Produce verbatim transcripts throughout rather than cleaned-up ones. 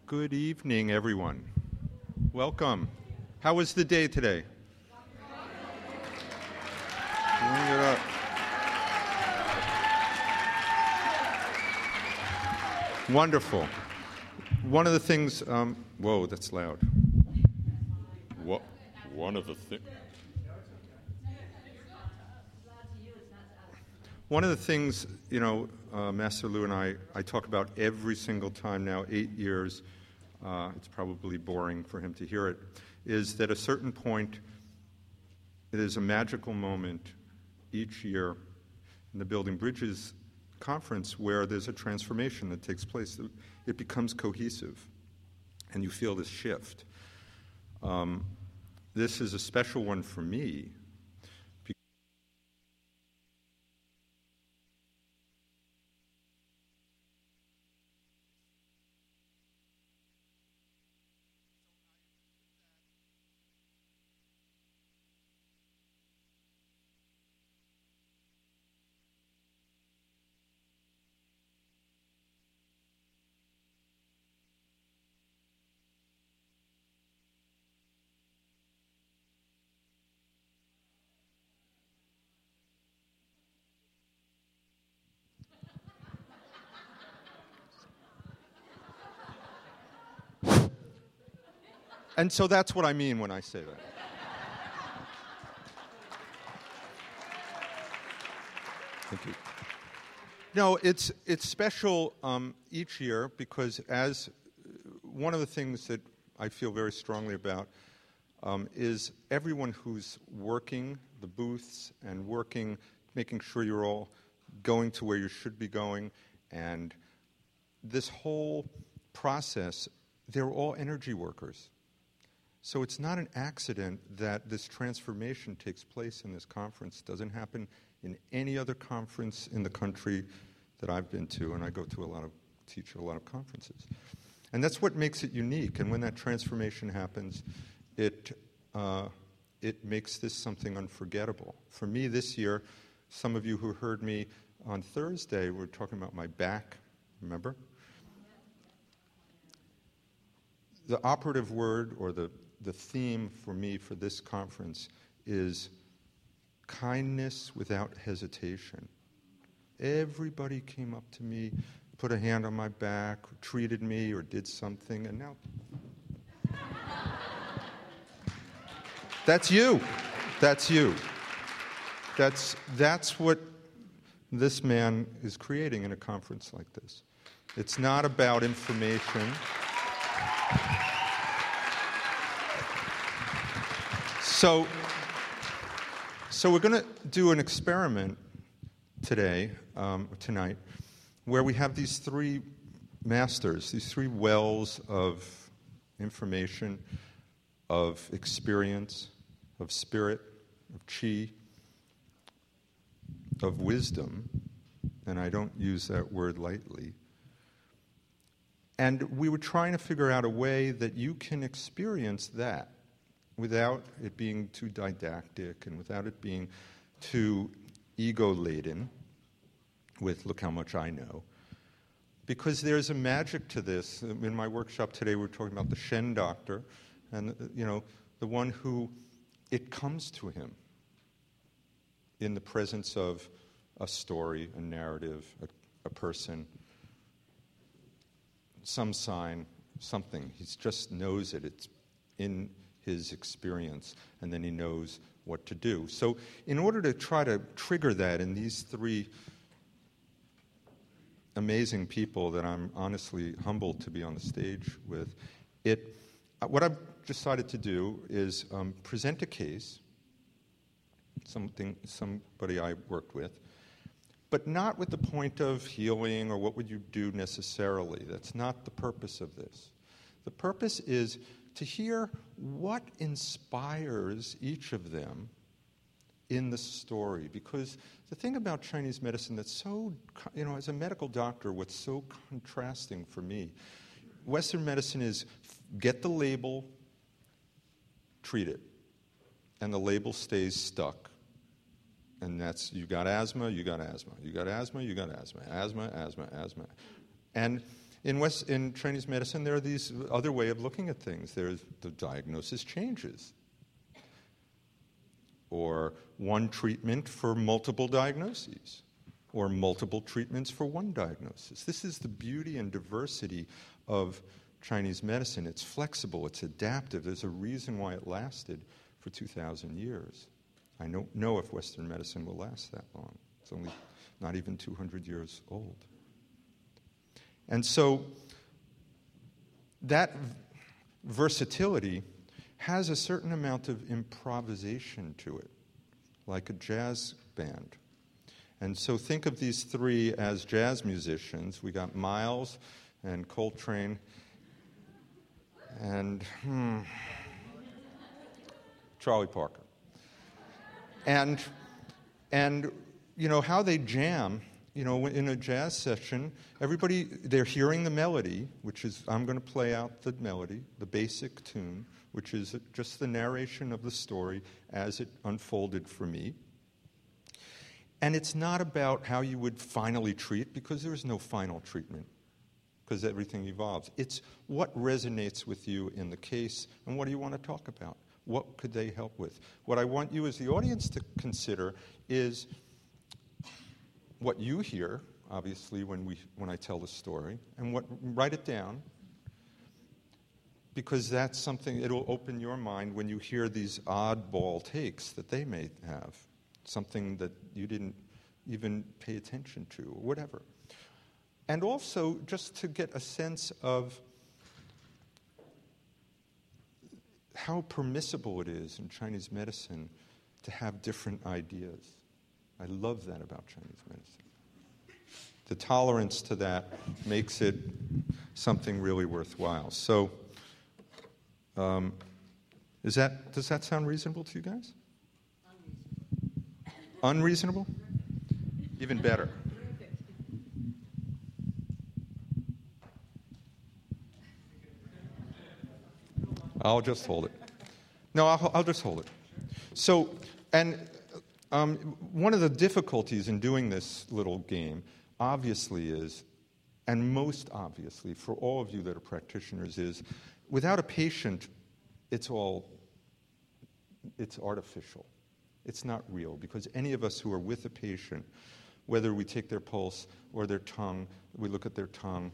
Good evening, everyone. Welcome. How was the day today? Bring it up. Wonderful. One of the things, um, whoa, that's loud. What? One of the things. One of the things, you know, uh, Master Lu and I, I talk about every single time now, eight years, uh, it's probably boring for him to hear it, is that at a certain point, it is a magical moment each year in the Building Bridges conference where there's a transformation that takes place. It becomes cohesive, and you feel this shift. Um, this is a special one for me. And so that's what I mean when I say that. Thank you. No, it's it's special um, each year because as one of the things that I feel very strongly about um, is everyone who's working the booths and working, making sure you're all going to where you should be going, and this whole process, they're all energy workers. So it's not an accident that this transformation takes place in this conference. It doesn't happen in any other conference in the country that I've been to, and I go to a lot of, teach at a lot of conferences. And that's what makes it unique, and when that transformation happens, it, uh, it makes this something unforgettable. For me this year, some of you who heard me on Thursday were talking about my back, remember? The operative word, or the The theme for me for this conference is kindness without hesitation. Everybody came up to me, put a hand on my back, treated me, or did something, and now... That's you. That's you. That's, that's what this man is creating in a conference like this. It's not about information. So, so we're going to do an experiment today, um, tonight, where we have these three masters, these three wells of information, of experience, of spirit, of chi, of wisdom, and I don't use that word lightly. And we were trying to figure out a way that you can experience that without it being too didactic and without it being too ego-laden with, look how much I know. Because there's a magic to this. In my workshop today, we were talking about the Shen doctor, and, you know, the one who, it comes to him in the presence of a story, a narrative, a, a person, some sign, something. He just knows it. It's in his experience, and then he knows what to do. So in order to try to trigger that in these three amazing people that I'm honestly humbled to be on the stage with, it, what I've decided to do is um, present a case, something, somebody I worked with, but not with the point of healing or what would you do necessarily. That's not the purpose of this. The purpose is to hear what inspires each of them in the story. Because the thing about Chinese medicine that's so, you know, as a medical doctor, what's so contrasting for me, Western medicine is get the label, treat it, and the label stays stuck. And that's, you got asthma, you got asthma, you got asthma, you got asthma, asthma, asthma, asthma. And in West in Chinese medicine, there are these other way of looking at things. There's the diagnosis changes, or one treatment for multiple diagnoses, or multiple treatments for one diagnosis. This is the beauty and diversity of Chinese medicine. It's flexible, it's adaptive. There's a reason why it lasted for two thousand years. I don't know if Western medicine will last that long. It's only not even two hundred years old. And so that versatility has a certain amount of improvisation to it, like a jazz band. And so think of these three as jazz musicians. We got Miles and Coltrane and hmm, Charlie Parker. And, and, you know, how they jam, you know, in a jazz session, everybody, they're hearing the melody, which is, I'm going to play out the melody, the basic tune, which is just the narration of the story as it unfolded for me. And it's not about how you would finally treat, because there is no final treatment, because everything evolves. It's what resonates with you in the case, and what do you want to talk about? What could they help with? What I want you as the audience to consider is what you hear, obviously, when we when I tell the story, and what write it down, because that's something, it'll open your mind when you hear these oddball takes that they may have, something that you didn't even pay attention to, or whatever. And also, just to get a sense of how permissible it is in Chinese medicine to have different ideas. I love that about Chinese medicine. The tolerance to that makes it something really worthwhile. So, um, is that does that sound reasonable to you guys? Unreasonable? Even better. I'll just hold it. No, I'll, I'll just hold it. So, and um, one of the difficulties in doing this little game, obviously, is, and most obviously for all of you that are practitioners, is without a patient, it's all, it's artificial. It's not real, because any of us who are with a patient, whether we take their pulse or their tongue, we look at their tongue,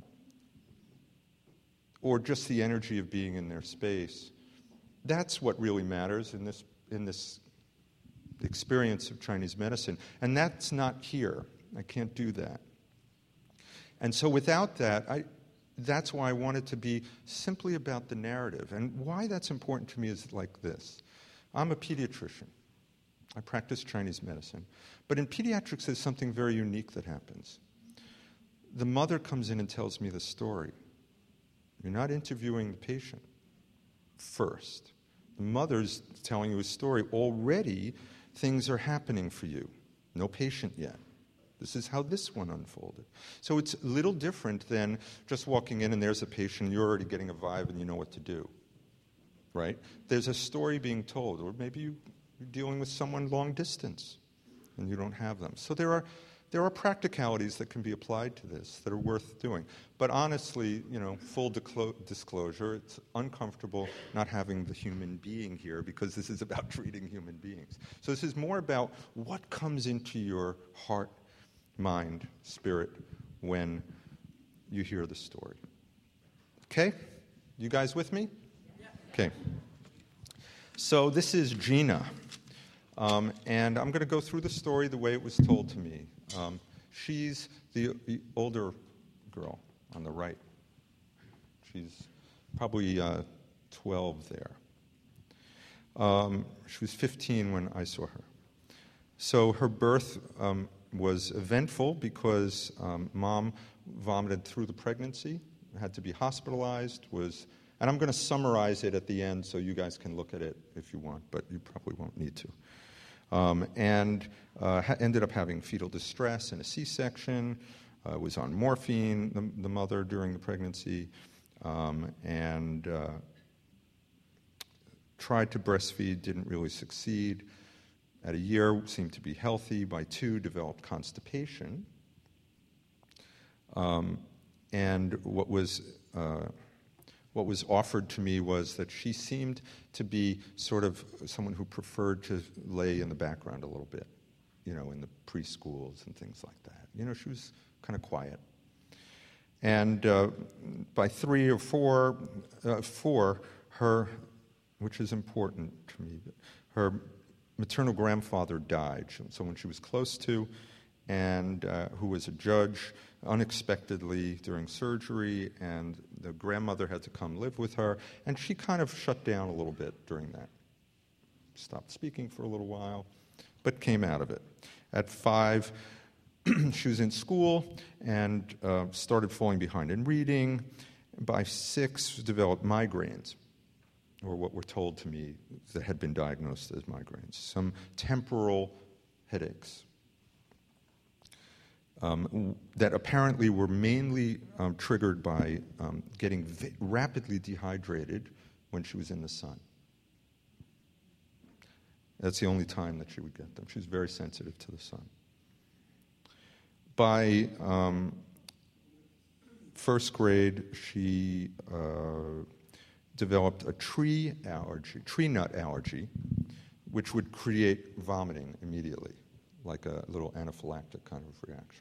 or just the energy of being in their space, that's what really matters in this in this experience of Chinese medicine. And that's not here. I can't do that. And so without that, I, that's why I want it to be simply about the narrative. And why that's important to me is like this. I'm a pediatrician. I practice Chinese medicine. But in pediatrics, there's something very unique that happens. The mother comes in and tells me the story. You're not interviewing the patient first. The mother's telling you a story. Already, things are happening for you. No patient yet. This is how this one unfolded. So it's a little different than just walking in and there's a patient, and you're already getting a vibe and you know what to do. Right? There's a story being told, or maybe you, you're dealing with someone long distance and you don't have them. So there are There are practicalities that can be applied to this that are worth doing. But honestly, you know, full disclo- disclosure, it's uncomfortable not having the human being here, because this is about treating human beings. So this is more about what comes into your heart, mind, spirit when you hear the story. Okay? You guys with me? Okay. So this is Gina. Um, and I'm going to go through the story the way it was told to me. Um, she's the, the older girl on the right. She's probably uh, twelve there. Um, she was fifteen when I saw her. So her birth um, was eventful because um, mom vomited through the pregnancy, had to be hospitalized, was, and I'm going to summarize it at the end so you guys can look at it if you want, but you probably won't need to. Um, and uh, ha- ended up having fetal distress and a C-section, uh, was on morphine, the, the mother, during the pregnancy, um, and uh, tried to breastfeed, didn't really succeed. At a year, seemed to be healthy. By two, developed constipation. Um, and what was uh, what was offered to me was that she seemed to be sort of someone who preferred to lay in the background a little bit, you know, in the preschools and things like that. You know, she was kind of quiet. And uh, by three or four, uh, four, her, which is important to me, her maternal grandfather died, someone she was close to, and uh, who was a judge, unexpectedly during surgery, and the grandmother had to come live with her, and she kind of shut down a little bit during that. Stopped speaking for a little while, but came out of it. At five, she was in school and uh, started falling behind in reading. By six, developed migraines, or what were told to me that had been diagnosed as migraines, some temporal headaches um, that apparently were mainly um, triggered by um, getting v- rapidly dehydrated when she was in the sun. That's the only time that she would get them. She was very sensitive to the sun. By um, first grade, she uh, developed a tree allergy, tree nut allergy, which would create vomiting immediately, like a little anaphylactic kind of reaction.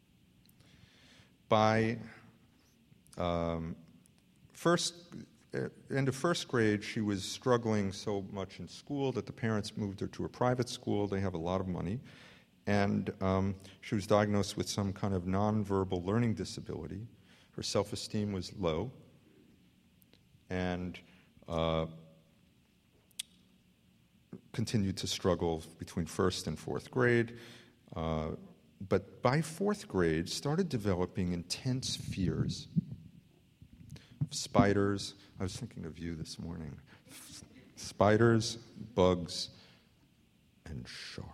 By um, first, end of first grade, she was struggling so much in school that the parents moved her to a private school. They have a lot of money. And um, she was diagnosed with some kind of nonverbal learning disability. Her self-esteem was low. And uh, continued to struggle between first and fourth grade. Uh, but by fourth grade, started developing intense fears of spiders. I was thinking of you this morning. Spiders, bugs, and sharks.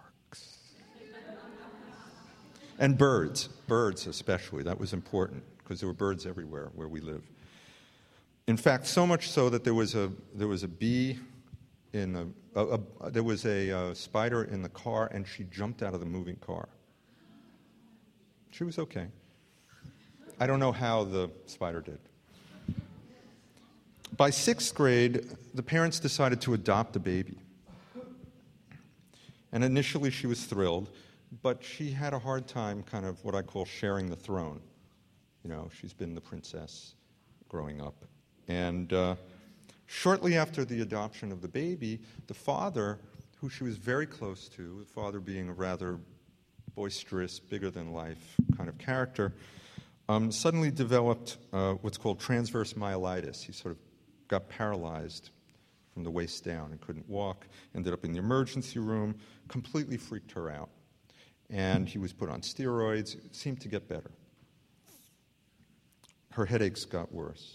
And birds, birds especially. That was important because there were birds everywhere where we live. In fact, so much so that there was a there was a bee in a, a, a there was a, a spider in the car, and she jumped out of the moving car. She was okay. I don't know how the spider did. By sixth grade, the parents decided to adopt a baby. And initially she was thrilled, but she had a hard time kind of what I call sharing the throne. You know, she's been the princess growing up. And uh, shortly after the adoption of the baby, the father, who she was very close to, the father being a rather boisterous, bigger-than-life kind of character, um, suddenly developed uh, what's called transverse myelitis. He sort of got paralyzed from the waist down and couldn't walk, ended up in the emergency room, completely freaked her out. And he was put on steroids. It seemed to get better. Her headaches got worse.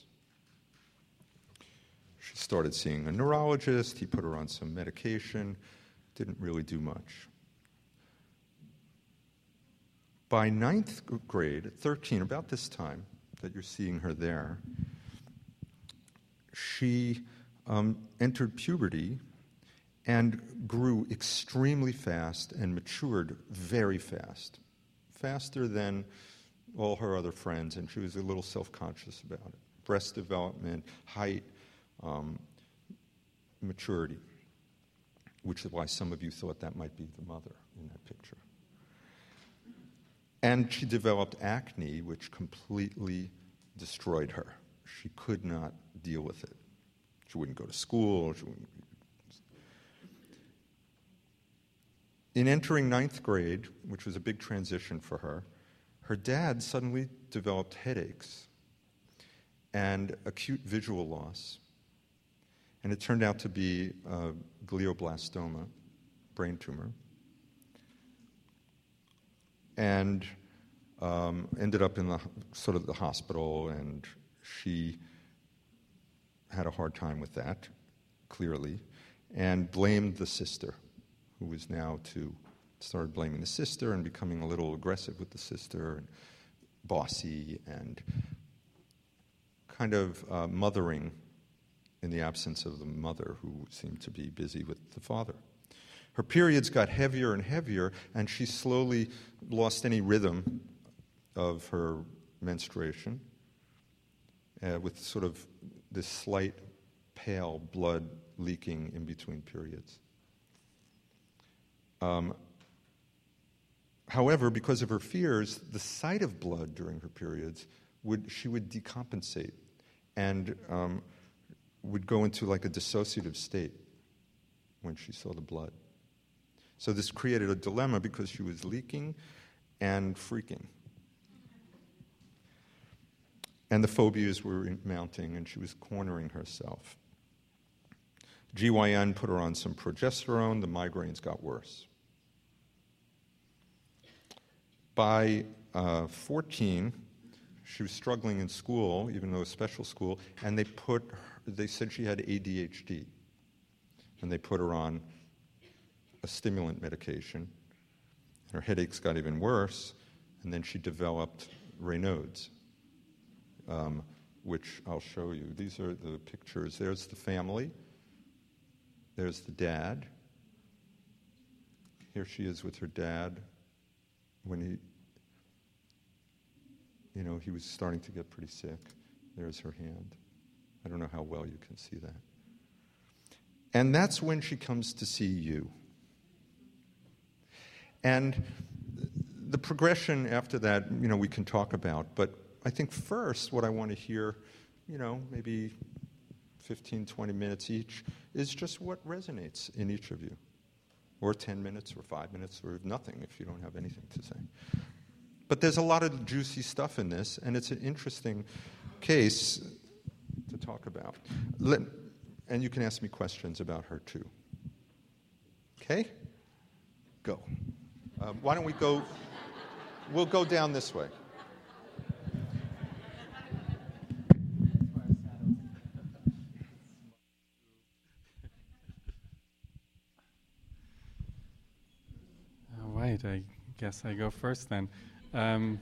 She started seeing a neurologist. He put her on some medication. Didn't really do much. By ninth grade, at thirteen, about this time that you're seeing her there, she um, entered puberty and grew extremely fast and matured very fast, faster than all her other friends, and she was a little self-conscious about it. Breast development, height, um, maturity, which is why some of you thought that might be the mother in that picture. And she developed acne, which completely destroyed her. She could not deal with it. She wouldn't go to school. She wouldn't... In entering ninth grade, which was a big transition for her, her dad suddenly developed headaches and acute visual loss. And it turned out to be a glioblastoma, brain tumor. And um, ended up in the sort of the hospital, and she had a hard time with that, clearly, and blamed the sister, who was now to started blaming the sister and becoming a little aggressive with the sister, and bossy, and kind of uh, mothering in the absence of the mother, who seemed to be busy with the father. Her periods got heavier and heavier, and she slowly lost any rhythm of her menstruation. uh, with sort of this slight pale blood leaking in between periods. Um, however, because of her fears, the sight of blood during her periods, would she would decompensate and um, would go into like a dissociative state when she saw the blood. So this created a dilemma because she was leaking and freaking. And the phobias were mounting, and she was cornering herself. G Y N put her on some progesterone. The migraines got worse. By uh, fourteen, she was struggling in school, even though it was special school, and they put her, they said she had A D H D. And they put her on a stimulant medication. Her headaches got even worse, and then she developed Raynaud's, um, which I'll show you. These are the pictures. There's the family. There's the dad. Here she is with her dad when he, you know, he was starting to get pretty sick. There's her hand. I don't know how well you can see that. And that's when she comes to see you. And the progression after that, you know, we can talk about. But I think first what I want to hear, you know, maybe fifteen, twenty minutes each, is just what resonates in each of you. Or ten minutes, or five minutes, or nothing if you don't have anything to say. But there's a lot of juicy stuff in this, and it's an interesting case to talk about. Let, and you can ask me questions about her too. Okay? Go. Uh, why don't we go, we'll go down this way. All right, I guess I go first then. Um,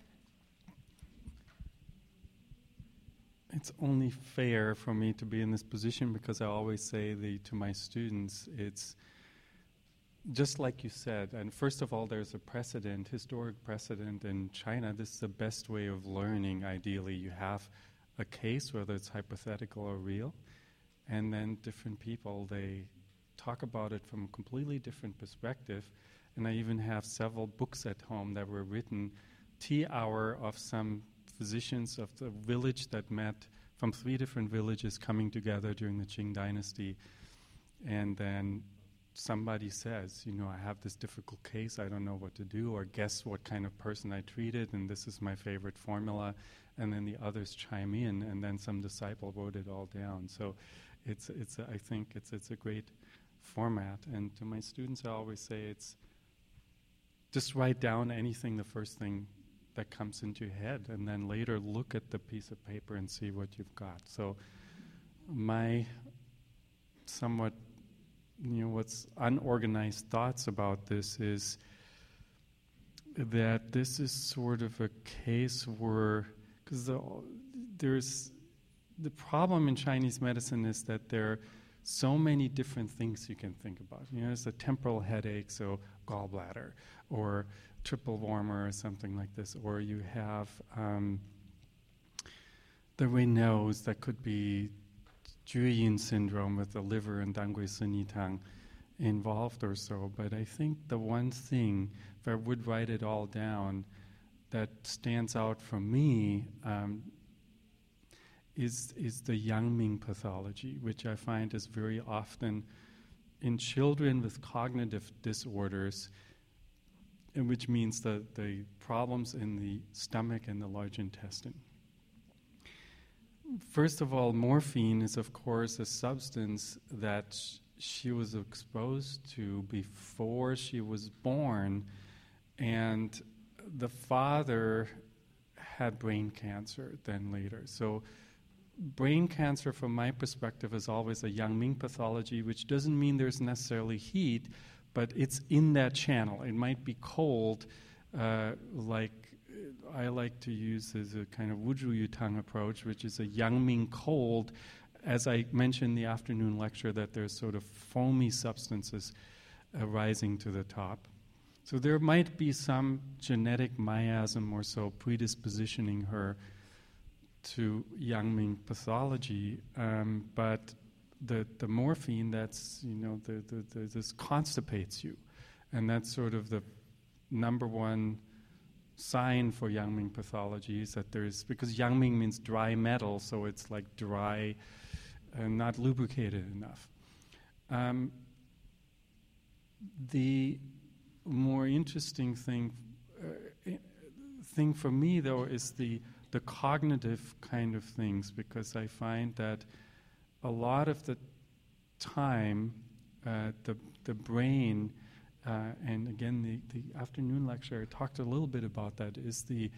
it's only fair for me to be in this position because I always say the, to my students, it's just like you said, and first of all, there's a precedent, historic precedent in China. This is the best way of learning, ideally. You have a case, whether it's hypothetical or real, and then different people, they talk about it from a completely different perspective. And I even have several books at home that were written, tea hour of some physicians of the village that met from three different villages coming together during the Qing dynasty. And then somebody says, you know, I have this difficult case, I don't know what to do, or guess what kind of person I treated, and this is my favorite formula. And then the others chime in, and then some disciple wrote it all down. So it's, it's a, I think it's, it's a great format. And to my students, I always say it's just write down anything, the first thing that comes into your head, and then later look at the piece of paper and see what you've got. So my somewhat, you know, what's unorganized thoughts about this is that this is sort of a case where, because the, there's, the problem in Chinese medicine is that there are so many different things you can think about. You know, there's a temporal headache, so gallbladder, or triple warmer or something like this, or you have um, the Raynaud's that could be Juyin syndrome with the liver and Dangui Sunitang involved or so. But I think the one thing, if I would write it all down, that stands out for me um, is is the Yangming pathology, which I find is very often in children with cognitive disorders, and which means the, the problems in the stomach and the large intestine. First of all, morphine is, of course, a substance that sh- she was exposed to before she was born, and the father had brain cancer then later. So brain cancer, from my perspective, is always a Yangming pathology, which doesn't mean there's necessarily heat, but it's in that channel. It might be cold, uh, like I like to use as a kind of Wuzhu Yutang approach, which is a Yangming cold. As I mentioned in the afternoon lecture, that there's sort of foamy substances uh, rising to the top. So there might be some genetic miasm or so predispositioning her to Yang-Ming pathology, um, but the the morphine that's you know the, the, the this constipates you, and that's sort of the number one sign for Yang-Ming pathology is that there's, because Yang-Ming means dry metal, so it's like dry and not lubricated enough. Um, the more interesting thing uh, thing for me though is the the cognitive kind of things, because I find that a lot of the time uh, the the brain Uh, and again, the, the afternoon lecture, I talked a little bit about that, is the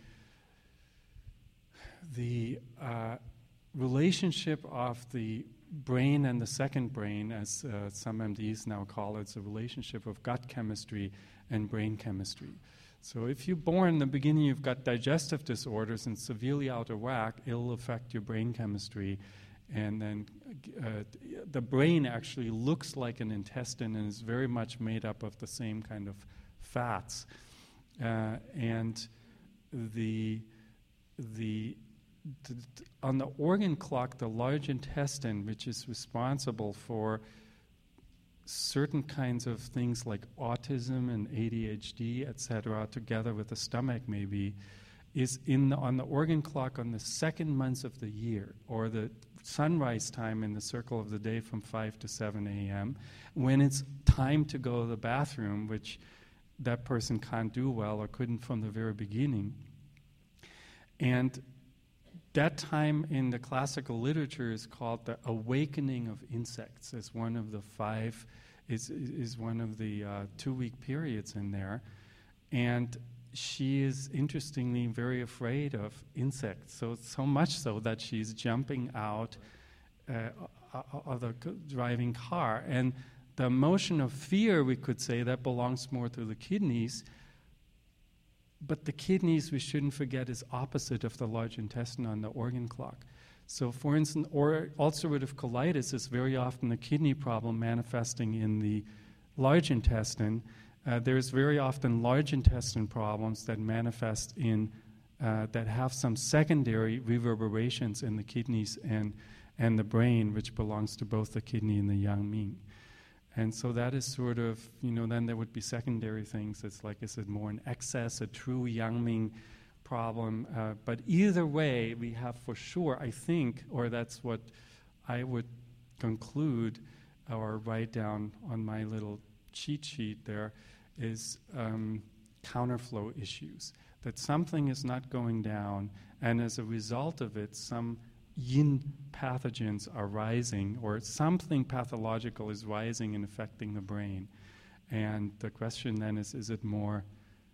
the uh, relationship of the brain and the second brain, as uh, some M Ds now call it. It's a relationship of gut chemistry and brain chemistry. So if you're born in the beginning, you've got digestive disorders and severely out of whack, it'll affect your brain chemistry. And then uh, the brain actually looks like an intestine and is very much made up of the same kind of fats. Uh, and the, the, the on the organ clock, the large intestine, which is responsible for certain kinds of things like autism and A D H D, et cetera, together with the stomach maybe, is in the, on the organ clock on the second months of the year, or the sunrise time in the circle of the day from five to seven a.m., when it's time to go to the bathroom, which that person can't do well or couldn't from the very beginning. And that time in the classical literature is called the awakening of insects, as one of the five, is, is one of the uh, two-week periods in there. And she is interestingly very afraid of insects, so so much so that she's jumping out uh, of the driving car. And the emotion of fear, we could say, that belongs more to the kidneys. But the kidneys, we shouldn't forget, is opposite of the large intestine on the organ clock. So, for instance, or ulcerative colitis is very often a kidney problem manifesting in the large intestine. Uh, there's very often large intestine problems that manifest in, uh, that have some secondary reverberations in the kidneys and, and the brain, which belongs to both the kidney and the Yang-Ming. And so that is sort of, you know, then there would be secondary things. It's like, is it more an excess, a true Yang-Ming problem? Uh, but either way, we have for sure, I think, or that's what I would conclude or write down on my little cheat sheet there, is um, counterflow issues, that something is not going down, and as a result of it, some yin pathogens are rising, or something pathological is rising and affecting the brain. And the question then is, is it more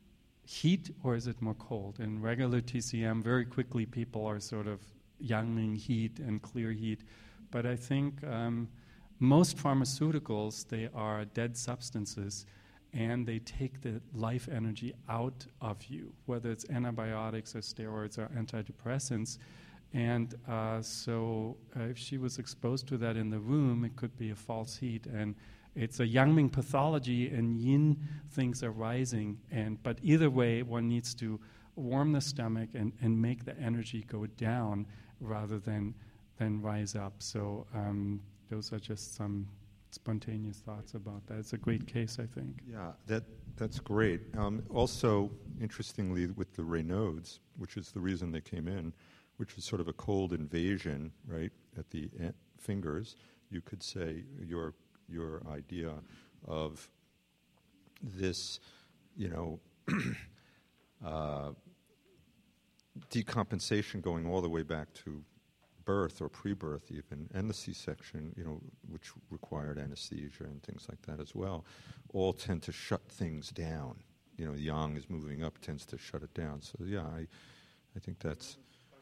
heat or is it more cold? In regular T C M, very quickly people are sort of Yang-Ming heat and clear heat, but I think um, most pharmaceuticals, they are dead substances, and they take the life energy out of you, whether it's antibiotics or steroids or antidepressants. And uh, so uh, if she was exposed to that in the room, it could be a false heat. And it's a Yang-Ming pathology, and yin things are rising. And but either way, one needs to warm the stomach and, and make the energy go down rather than, than rise up. So um, those are just some spontaneous thoughts about that. It's a great case, I think. Yeah, that that's great. Um, also, interestingly, with the Raynaud's, which is the reason they came in, which is sort of a cold invasion, right, at the en- fingers, you could say your your idea of this, you know, uh, decompensation going all the way back to birth or pre-birth even, and the C-section, you know, which required anesthesia and things like that as well, all tend to shut things down. You know, yang is moving up, tends to shut it down. So yeah, I, I think that's.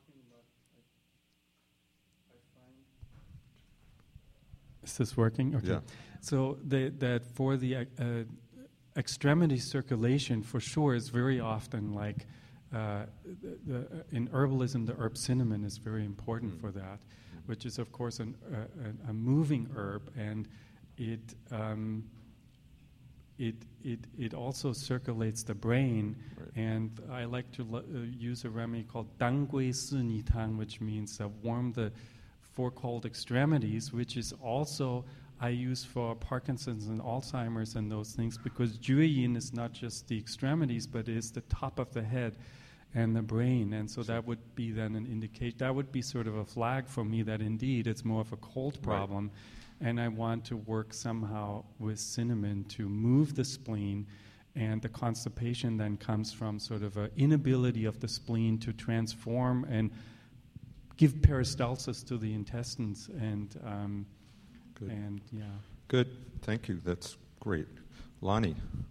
Is this working? Okay. Yeah. So the, that for the uh, extremity circulation, for sure, is very often like. Uh, the, the, in herbalism, the herb cinnamon is very important mm. for that, mm. which is, of course, an, uh, a, a moving herb, and it um, it it it also circulates the brain, Right. and I like to l- uh, use a remedy called Dang Gui Si Ni Tang, which means uh, warm the four cold extremities, which is also I use for Parkinson's and Alzheimer's and those things, because Juyin is not just the extremities, but is the top of the head and the brain, and so that would be then an indication. That would be sort of a flag for me that indeed it's more of a cold problem. Right. And I want to work somehow with cinnamon to move the spleen, and the constipation then comes from sort of an inability of the spleen to transform and give peristalsis to the intestines. And um, Good. And yeah. Good. Thank you. That's great. Lonnie.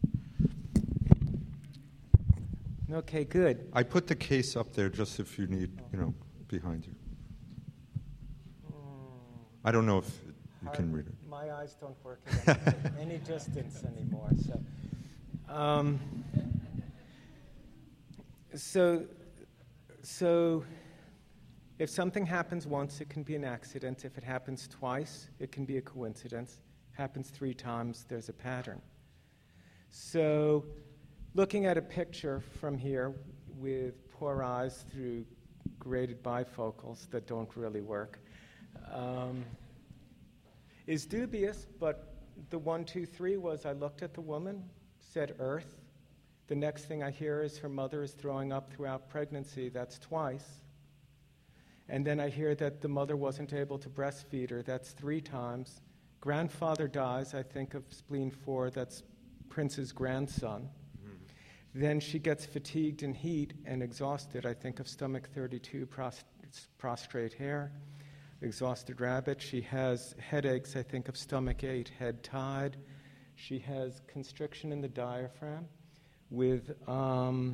Okay, good. I put the case up there just if you need, you know, behind you. I don't know if you can read it. My eyes don't work at any, any distance anymore. So, um, so, so, if something happens once, it can be an accident. If it happens twice, it can be a coincidence. Happens three times, there's a pattern. So, looking at a picture from here with poor eyes through graded bifocals that don't really work um, is dubious, but the one, two, three was I looked at the woman, said earth. The next thing I hear is her mother is throwing up throughout pregnancy. That's twice. And then I hear that the mother wasn't able to breastfeed her. That's three times. Grandfather dies. I think of spleen four. That's Prince's grandson. Mm-hmm. Then she gets fatigued in heat and exhausted. I think of stomach thirty-two, prost- prostrate hair, exhausted rabbit. She has headaches. I think of stomach eight, head tied. She has constriction in the diaphragm with... Um,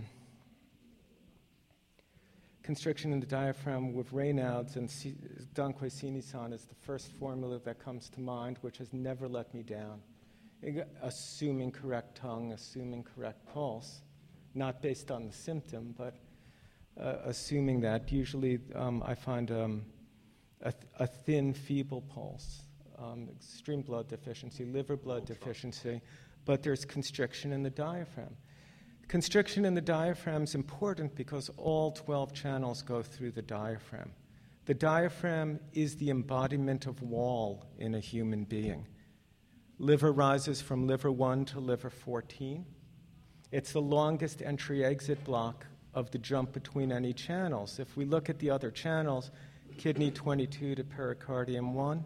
Constriction in the diaphragm with Raynaud's, and Dang Gui Si Ni San is the first formula that comes to mind, which has never let me down. Assuming correct tongue, assuming correct pulse, not based on the symptom, but uh, assuming that. Usually um, I find um, a, th- a thin, feeble pulse, um, extreme blood deficiency, liver blood deficiency, but there's constriction in the diaphragm. Constriction in the diaphragm is important because all twelve channels go through the diaphragm. The diaphragm is the embodiment of wall in a human being. Liver rises from liver one to liver fourteen. It's the longest entry-exit block of the jump between any channels. If we look at the other channels, kidney twenty-two to pericardium one,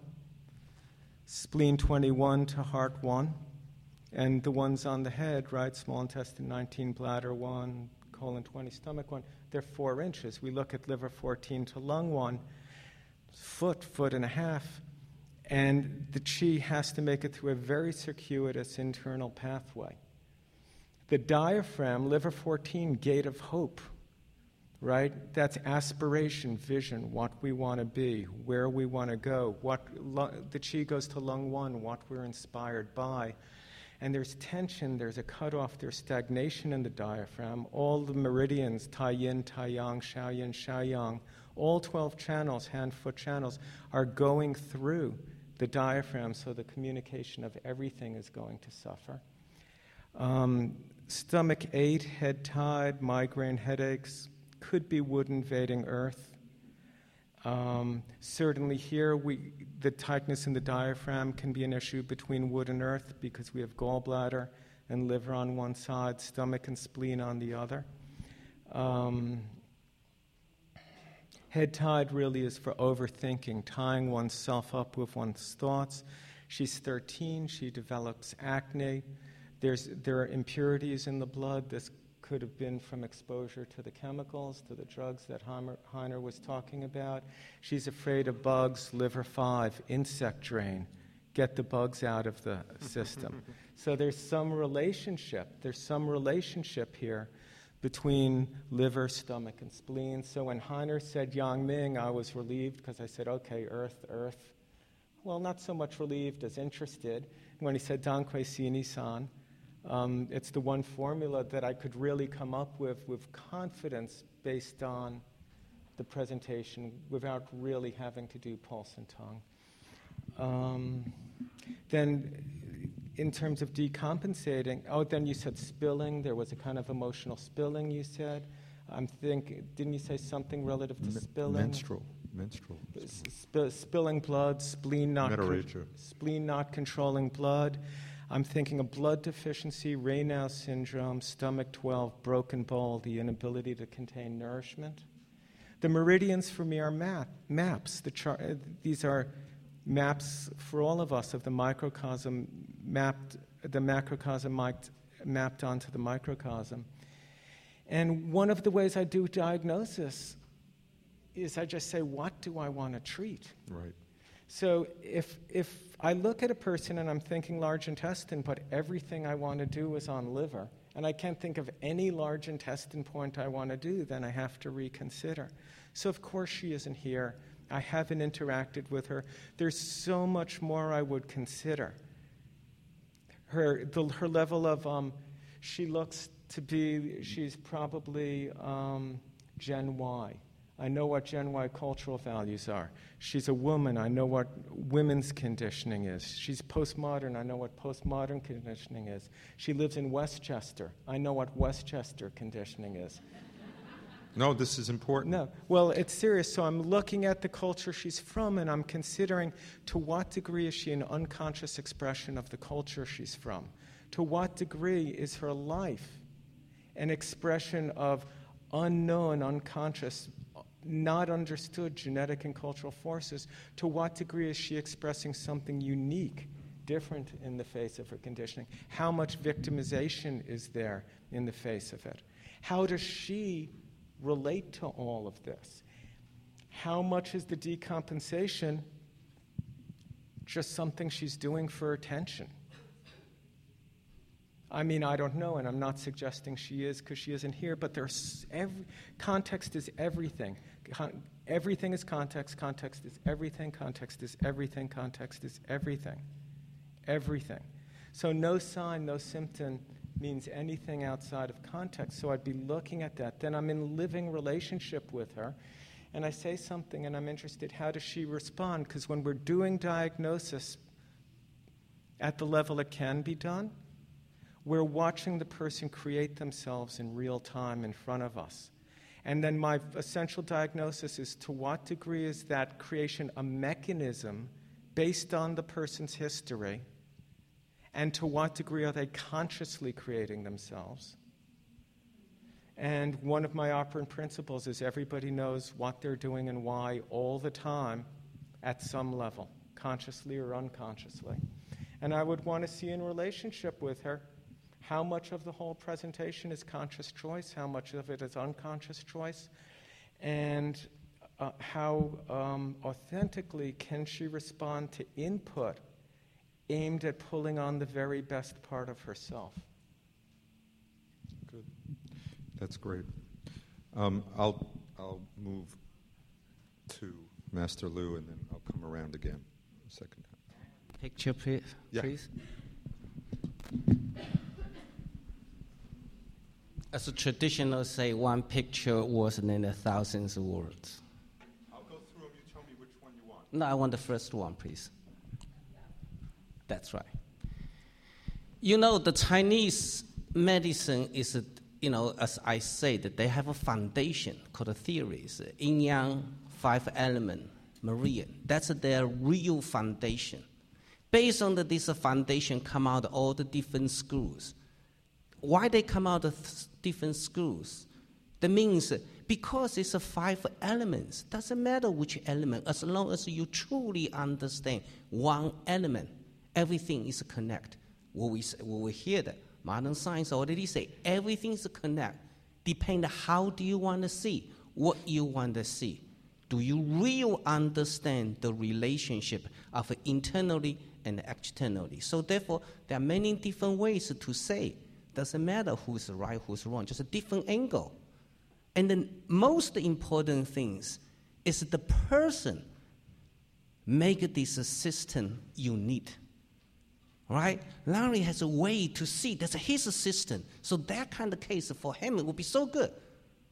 spleen twenty-one to heart one, and the ones on the head, right, small intestine nineteen, bladder one, colon twenty, stomach one, they're four inches. We look at liver fourteen to lung one, foot, foot and a half, and the chi has to make it through a very circuitous internal pathway. The diaphragm, liver fourteen, gate of hope, right? That's aspiration, vision, what we want to be, where we want to go. What the chi goes to lung one, what we're inspired by. And there's tension, there's a cutoff, there's stagnation in the diaphragm. All the meridians, Tai Yin, Tai Yang, Shao Yin, Shao Yang, all twelve channels, hand-foot channels, are going through the diaphragm, so the communication of everything is going to suffer. Um, stomach eight, head tied, migraine headaches, could be wood invading earth. Um, certainly here, we, the tightness in the diaphragm can be an issue between wood and earth because we have gallbladder and liver on one side, stomach and spleen on the other. Um, head tied really is for overthinking, tying oneself up with one's thoughts. She's thirteen, she develops acne. There's, there are impurities in the blood. This could have been from exposure to the chemicals, to the drugs that Heimer, Heiner was talking about. She's afraid of bugs, liver five, insect drain, get the bugs out of the system. So there's some relationship, there's some relationship here between liver, stomach, and spleen. So when Heiner said Yang Ming, I was relieved because I said, okay, earth, earth. Well, not so much relieved as interested. When he said Dang Gui Si Ni San, Um, it's the one formula that I could really come up with with confidence based on the presentation without really having to do pulse and tongue. Um, then in terms of decompensating, oh, then you said spilling. There was a kind of emotional spilling, you said. I'm thinking, didn't you say something relative to Me- spilling? Menstrual. Menstrual. S- sp- spilling blood, spleen not, con- Menorrhagia. spleen not controlling blood. I'm thinking of blood deficiency, Raynaud syndrome, stomach twelve, broken bowel, the inability to contain nourishment. The meridians for me are map, maps. The char- uh, these are maps for all of us of the microcosm mapped, the macrocosm mic- mapped onto the microcosm. And one of the ways I do diagnosis is I just say, what do I want to treat? Right. So if if I look at a person and I'm thinking large intestine, but everything I want to do is on liver, and I can't think of any large intestine point I want to do, then I have to reconsider. So of course she isn't here. I haven't interacted with her. There's so much more I would consider. Her the, her level of um, she looks to be she's probably um, Gen Y. I know what Gen Y cultural values are. She's a woman. I know what women's conditioning is. She's postmodern. I know what postmodern conditioning is. She lives in Westchester. I know what Westchester conditioning is. No, this is important. No. Well, it's serious. So I'm looking at the culture she's from, and I'm considering to what degree is she an unconscious expression of the culture she's from? To what degree is her life an expression of unknown, unconscious, not understood genetic and cultural forces? To what degree is she expressing something unique, different in the face of her conditioning? How much victimization is there in the face of it? How does she relate to all of this? How much is the decompensation just something she's doing for attention? I mean, I don't know, and I'm not suggesting she is because she isn't here, but there's every, context is everything. Con- everything is context, context is everything, context is everything, context is everything. Everything. So no sign, no symptom means anything outside of context, so I'd be looking at that. Then I'm in living relationship with her, and I say something and I'm interested, how does she respond? Because when we're doing diagnosis at the level it can be done, we're watching the person create themselves in real time in front of us. And then my essential diagnosis is to what degree is that creation a mechanism based on the person's history, and to what degree are they consciously creating themselves? And one of my operant principles is everybody knows what they're doing and why all the time at some level, consciously or unconsciously. And I would want to see in relationship with her how much of the whole presentation is conscious choice, how much of it is unconscious choice, and uh, how um, authentically can she respond to input aimed at pulling on the very best part of herself. Good. That's great. Um, I'll I'll move to Master Lu, and then I'll come around again a second time. Picture, please. Yeah. please. As a traditional say, one picture worse than a thousand words. I'll go through them. You tell me which one you want. No, I want the first one, please. That's right. You know, the Chinese medicine is, you know, as I said, they have a foundation called a theories, yin-yang, five element, meridian. That's their real foundation. Based on the, this foundation come out all the different schools. Why they come out of different schools? That means because it's a five elements. Doesn't matter which element, as long as you truly understand one element, everything is connected. What we what we hear that modern science already say everything is connected. Depend how do you want to see, what you want to see. Do you really understand the relationship of internally and externally? So therefore, there are many different ways to say. Doesn't matter who's right, who's wrong, just a different angle. And the most important things is the person make this system unique. Right? Larry has a way to see that's his system. So that kind of case for him will be so good.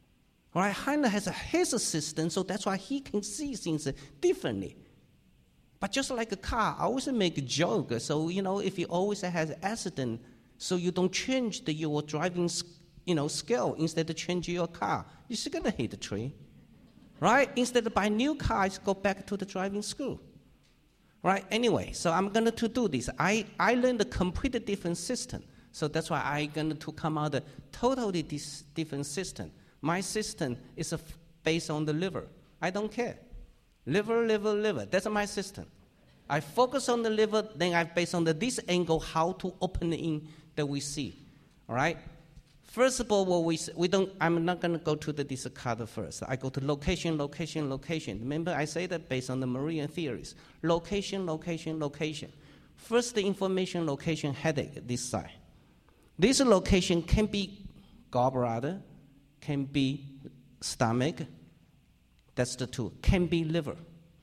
Right? Heiner has a, his system, so that's why he can see things differently. But just like a car, I always make a joke. So, you know, if you always have an accident, so you don't change the, your driving, you know, skill instead of changing your car, you're still going to hit the tree, right? Instead of buy new cars, go back to the driving school, right? Anyway, so I'm going to do this. I, I learned a completely different system. So that's why I'm going to come out a totally dis- different system. My system is a f- based on the liver. I don't care. Liver, liver, liver. That's my system. I focus on the liver, then I based on the, this angle, how to open it in that we see. All right? First of all, what we, we don't, I'm not going to go to the this card first. I go to location, location, location. Remember, I say that based on the Marian theories. Location, location, location. First, the information location headache, this side. This location can be gallbladder, can be stomach. That's the two. Can be liver.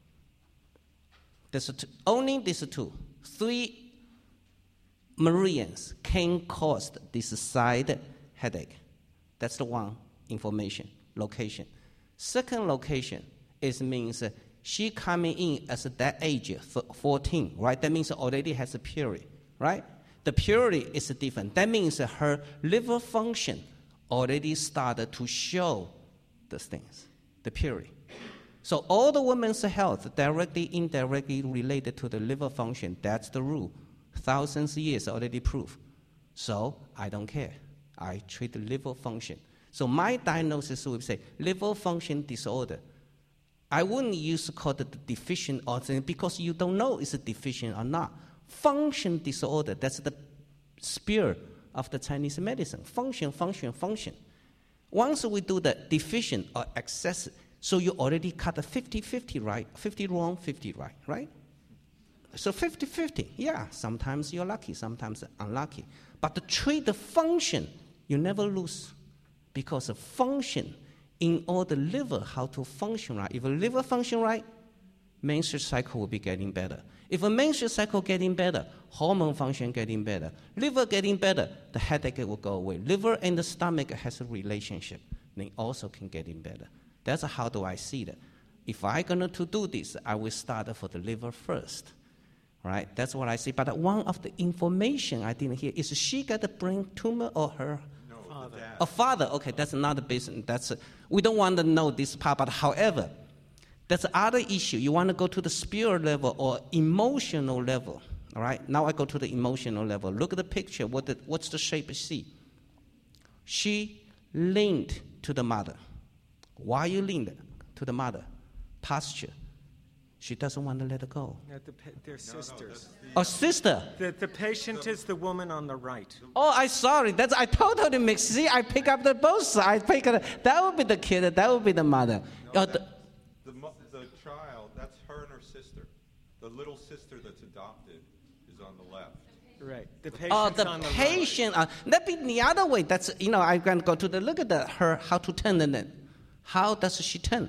That's the two. Only these two. Three meridians can cause this side headache. That's the one information, location. Second location is means uh, she coming in as that age, fourteen, right? That means already has a period, right? The period is different. That means uh, her liver function already started to show those things, the period. So all the women's health directly, indirectly related to the liver function. That's the rule. Thousands of years already proved. So I don't care. I treat the liver function. So my diagnosis would say liver function disorder. I wouldn't use to call it the deficient or something because you don't know it's a deficient or not. Function disorder, that's the spirit of the Chinese medicine. Function, function, function. Once we do the deficient or excessive, so you already cut the fifty-fifty right, fifty wrong, fifty right, right? So fifty-fifty, yeah, sometimes you're lucky, sometimes unlucky. But to treat the function, you never lose because the function in all the liver, how to function right. If a liver function right, menstrual cycle will be getting better. If a menstrual cycle getting better, hormone function getting better, liver getting better, the headache will go away. Liver and the stomach has a relationship. They also can getting better. That's how do I see that. If I'm going to do this, I will start for the liver first. Right? That's what I see. But one of the information I didn't hear is she got a brain tumor or her? No, father. A father. Okay, that's another business. That's a, we don't want to know this part. But however, that's the other issue. You want to go to the spirit level or emotional level. All right? Now I go to the emotional level. Look at the picture. What the, what's the shape you see? She leaned to the mother. Why you leaned to the mother? Posture. She doesn't want to let it go. Yeah, the pa- they're sisters. Oh, sister. The, the patient is the woman on the right. Oh, I'm sorry. That's I totally mixed. See, I pick up the both sides. I pick up, that would be the kid. That would be the mother. No, oh, the, the, the child, that's her and her sister. The little sister that's adopted is on the left. Right. The patient's oh, the on the patient. Uh, that be the other way. That's you know. I'm gonna go to the look at the, her how to turn the net. How does she turn?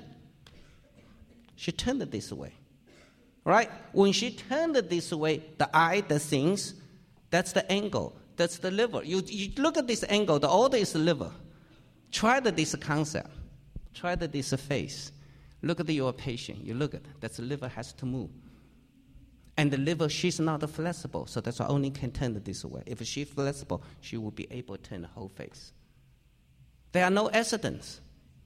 She turned it this way. Right? When she turned it this way, the eye, the things, that's the angle. That's the liver. You, you look at this angle, the order is the liver. Try the, this concept. Try the, this face. Look at the, your patient. You look at it. That's the liver has to move. And the liver, she's not flexible, so that's why only can turn it this way. If she's flexible, she will be able to turn the whole face. There are no accidents.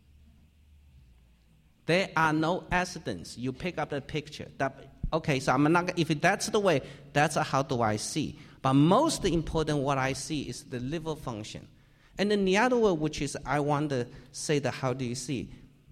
There are no accidents. You pick up the picture. That, okay, so I'm not. If that's the way, that's how do I see. But most important, what I see is the liver function. And then the other one, which is I want to say that how do you see?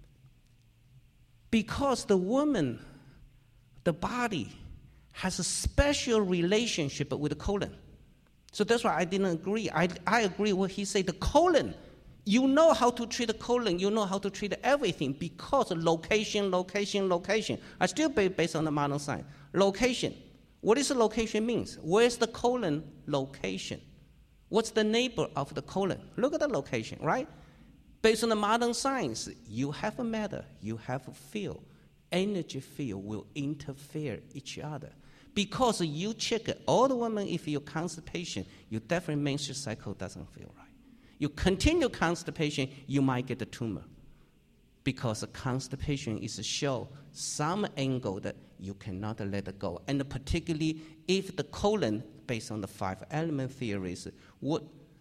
Because the woman, the body, has a special relationship with the colon. So that's why I didn't agree. I, I agree with what he said. The colon. You know how to treat the colon. You know how to treat everything because of location, location, location. I still based on the modern science. Location. What does the location means? Where's the colon location? What's the neighbor of the colon? Look at the location, right? Based on the modern science, you have a matter, you have a field. Energy field will interfere each other. Because you check it, all the women, if you're constipation, you definitely menstrual cycle doesn't feel right. You continue constipation, you might get a tumor. because constipation is a show some angle that you cannot let it go. And particularly if the colon, based on the five element theories, wood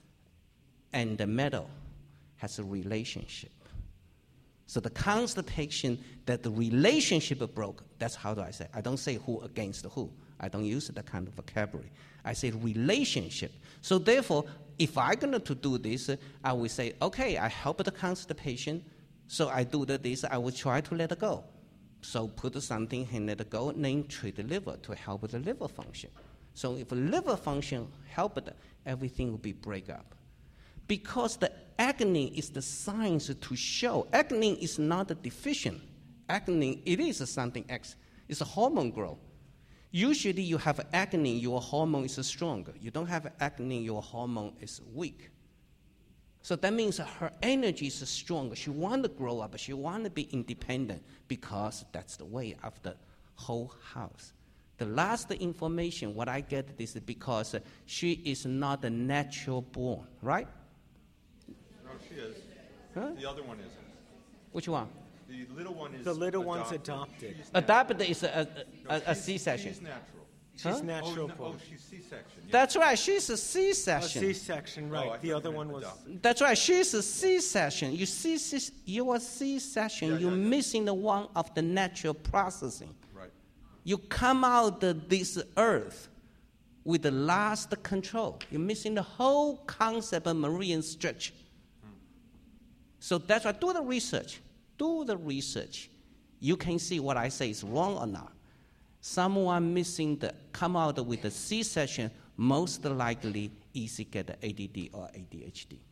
and the metal has a relationship. So the constipation that the relationship broke, that's how do I say? I don't say who against who. I don't use that kind of vocabulary. I say relationship. So therefore, if I'm going to do this, I will say, okay, I help the constipation, so I do this, I will try to let it go. So put something and let it go, and then treat the liver to help the liver function. So if the liver function helped, everything will be break up. Because the agony is the science to show. Agony is not a deficient. Agony, it is something X. It's a hormone growth. Usually you have agony, your hormone is stronger. You don't have agony, your hormone is weak. So that means her energy is stronger. She wants to grow up. She wants to be independent because that's the way of the whole house. The last information, what I get is because she is not a natural born, right? No, she is. Huh? The other one isn't. Which one? The little one is The little adopted. one's adopted. She's Adopted is a, a, No, a, a she's- C-section. She's natural. She's Huh? natural oh, no, born. oh, she's C-section. Yeah. That's right, she's a A C-section. C-section, right. Oh, I the thought other you one meant was... adopted. That's right, she's a C-section. You see, C- you are C-section. Yeah, You're yeah, yeah. missing the one of the natural processing. Right. You come out of this earth with the last control. You're missing the whole concept of marine stretch. Hmm. So that's why do the research. Do the research. You can see what I say is wrong or not. Someone missing the come out with the C-section most likely easy get A D D or A D H D.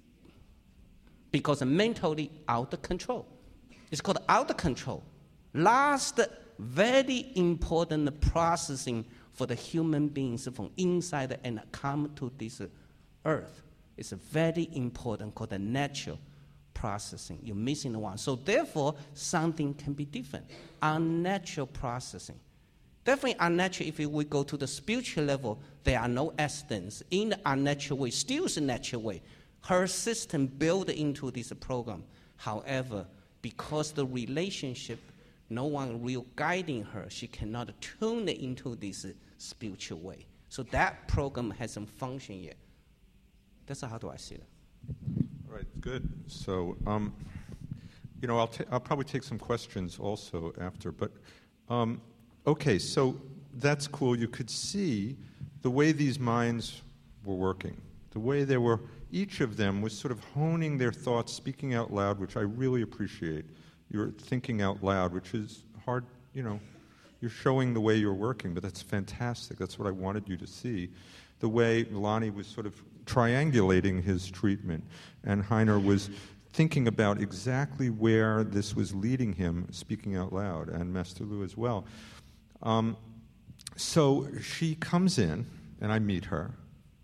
Because mentally out of control. It's called out of control. Last very important processing for the human beings from inside and come to this earth. It's very important called the natural processing. You're missing the one. So therefore, something can be different. Unnatural processing. Definitely unnatural. If we go to the spiritual level, there are no accidents. In the unnatural way, still is a natural way. Her system built into this program. However, because the relationship, no one real guiding her, she cannot tune it into this spiritual way. So that program hasn't functioned yet. That's how do I see it. All right, good. So, um, you know, I'll, ta- I'll probably take some questions also after, but um, okay, so that's cool. You could see the way these minds were working, the way they were, each of them was sort of honing their thoughts, speaking out loud, which I really appreciate. You're thinking out loud, which is hard, you know, you're showing the way you're working, but that's fantastic. That's what I wanted you to see. The way Lonnie was sort of triangulating his treatment, and Heiner was thinking about exactly where this was leading him, speaking out loud, and Master Lu as well. Um, so she comes in, and I meet her.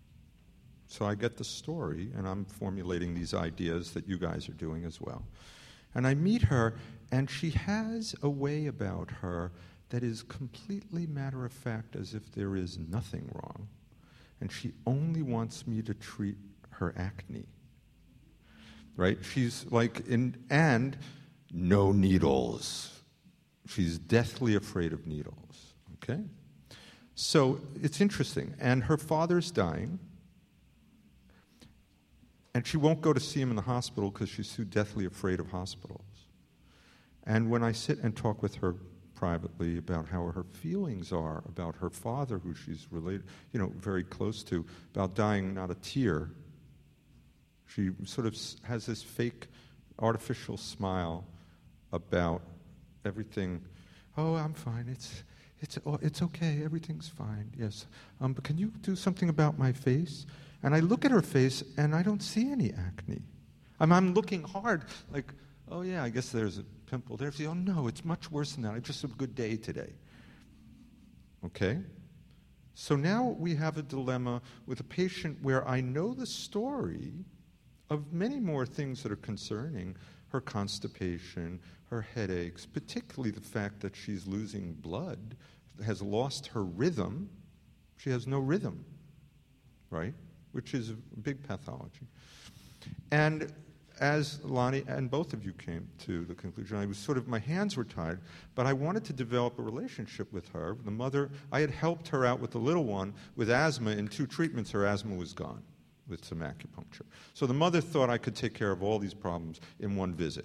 So I get the story, and I'm formulating these ideas that you guys are doing as well. And I meet her, and she has a way about her that is completely matter-of-fact, as if there is nothing wrong. And she only wants me to treat her acne. Right? She's like, in, and no needles. She's deathly afraid of needles. Okay? So it's interesting. And her father's dying. And she won't go to see him in the hospital because she's too deathly afraid of hospitals. And when I sit and talk with her privately about how her feelings are about her father, who she's related, you know, very close to, about dying, not a tear, she sort of has this fake, artificial smile about everything. Oh, I'm fine. It's it's it's okay. Everything's fine. Yes. Um, but can you do something about my face? And I look at her face, and I don't see any acne. I'm, I'm looking hard, like, oh, yeah, I guess there's a pimple there. She, oh, no, it's much worse than that. I just had a good day today. Okay? So now we have a dilemma with a patient where I know the story of many more things that are concerning her constipation, her headaches, particularly the fact that she's losing blood, has lost her rhythm. She has no rhythm, right? Which is a big pathology. And as Lonnie and both of you came to the conclusion, I was sort of, my hands were tied, but I wanted to develop a relationship with her. The mother, I had helped her out with the little one with asthma. In two treatments, her asthma was gone with some acupuncture. So the mother thought I could take care of all these problems in one visit.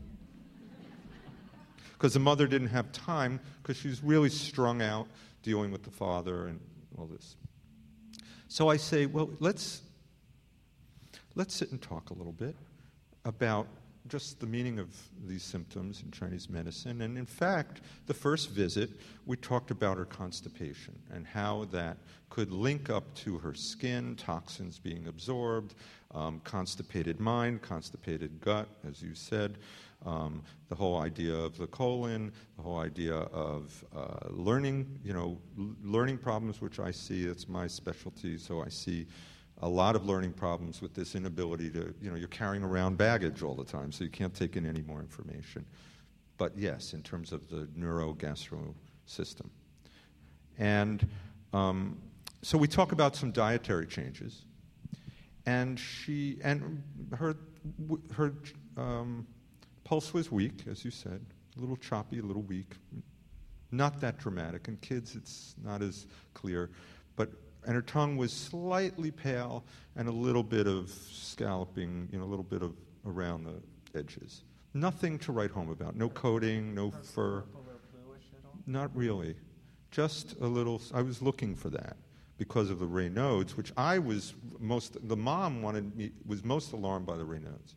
Because the mother didn't have time, because she's really strung out dealing with the father and all this. So I say, well, let's let's sit and talk a little bit about just the meaning of these symptoms in Chinese medicine. And in fact, the first visit, we talked about her constipation and how that could link up to her skin, toxins being absorbed, um, constipated mind, constipated gut, as you said, um, the whole idea of the colon, the whole idea of uh, learning, you know, l- learning problems, which I see, it's my specialty, so I see a lot of learning problems with this inability to, you know, you're carrying around baggage all the time, so you can't take in any more information. But yes, in terms of the neurogastro system. And um, so we talk about some dietary changes. And she, and her, her um, pulse was weak, as you said, a little choppy, a little weak. Not that dramatic. In kids, it's not as clear. But and her tongue was slightly pale and a little bit of scalloping, you know, a little bit of around the edges. Nothing to write home about. No coating, no Her fur. purple or bluish at all? Not really. Just a little. I was looking for that because of the Raynaud's, which I was most. The mom wanted me was most alarmed by the Raynaud's.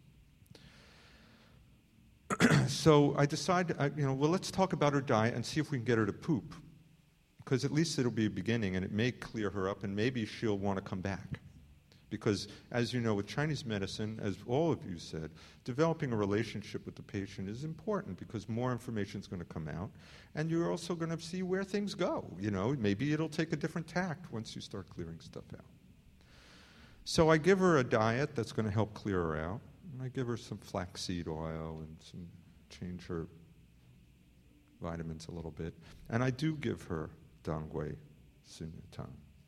So I decided, I, you know, well, let's talk about her diet and see if we can get her to poop. Because at least it'll be a beginning, and it may clear her up, and maybe she'll want to come back. Because, as you know, with Chinese medicine, as all of you said, developing a relationship with the patient is important because more information is going to come out, and you're also going to see where things go. You know, maybe it'll take a different tact once you start clearing stuff out. So I give her a diet that's going to help clear her out, and I give her some flaxseed oil and some change her vitamins a little bit, and I do give her Dongui Sunyatang.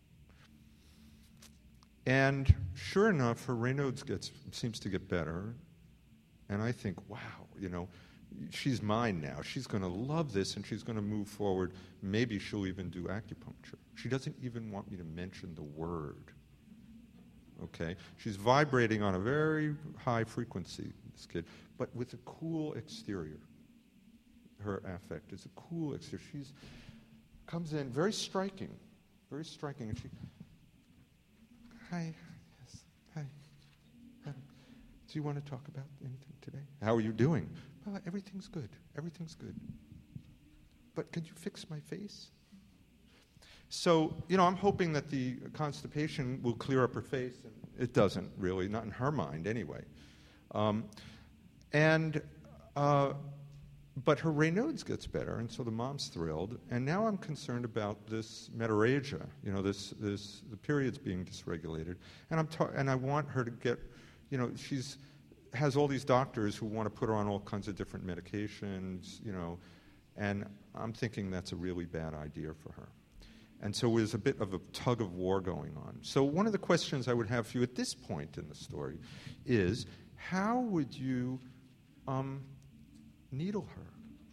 And sure enough, her Raynaud's gets seems to get better. And I think, wow, you know, she's mine now. She's going to love this, and she's going to move forward. Maybe she'll even do acupuncture. She doesn't even want me to mention the word. Okay? She's vibrating on a very high frequency, this kid, but with a cool exterior. Her affect is a cool exterior. She's comes in very striking, very striking, and she, hi, yes, hi. Um, do you want to talk about anything today? How are you doing? Well, everything's good. Everything's good. But could you fix my face? So, you know, I'm hoping that the constipation will clear up her face, and it doesn't really, not in her mind anyway. Um, and. Uh, But her Raynaud's gets better, and so the mom's thrilled. And now I'm concerned about this metorrhagia, you know, this, this the period's being dysregulated. And I'm ta- and I want her to get, you know, she's has all these doctors who want to put her on all kinds of different medications, you know, and I'm thinking that's a really bad idea for her. And so there's a bit of a tug of war going on. So one of the questions I would have for you at this point in the story is, how would you um, needle her?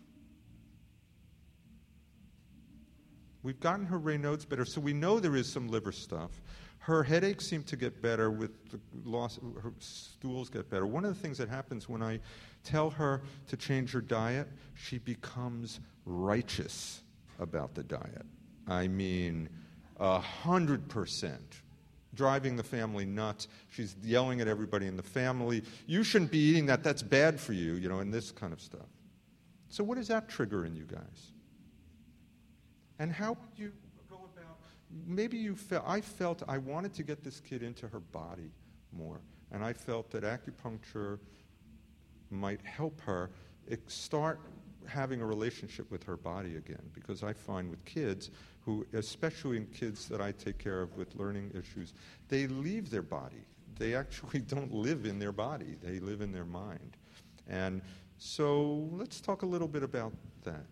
We've gotten her Raynaud's better, so we know there is some liver stuff. Her headaches seem to get better with the loss, her stools get better. One of the things that happens when I tell her to change her diet, she becomes righteous about the diet. I mean, a hundred percent. Driving the family nuts. She's yelling at everybody in the family, you shouldn't be eating that, that's bad for you, you know, and this kind of stuff. So what does that trigger in you guys? And how would you go about, maybe you felt, I felt I wanted to get this kid into her body more, and I felt that acupuncture might help her start having a relationship with her body again, because I find with kids who, especially in kids that I take care of with learning issues, they leave their body. They actually don't live in their body. They live in their mind. And so let's talk a little bit about that.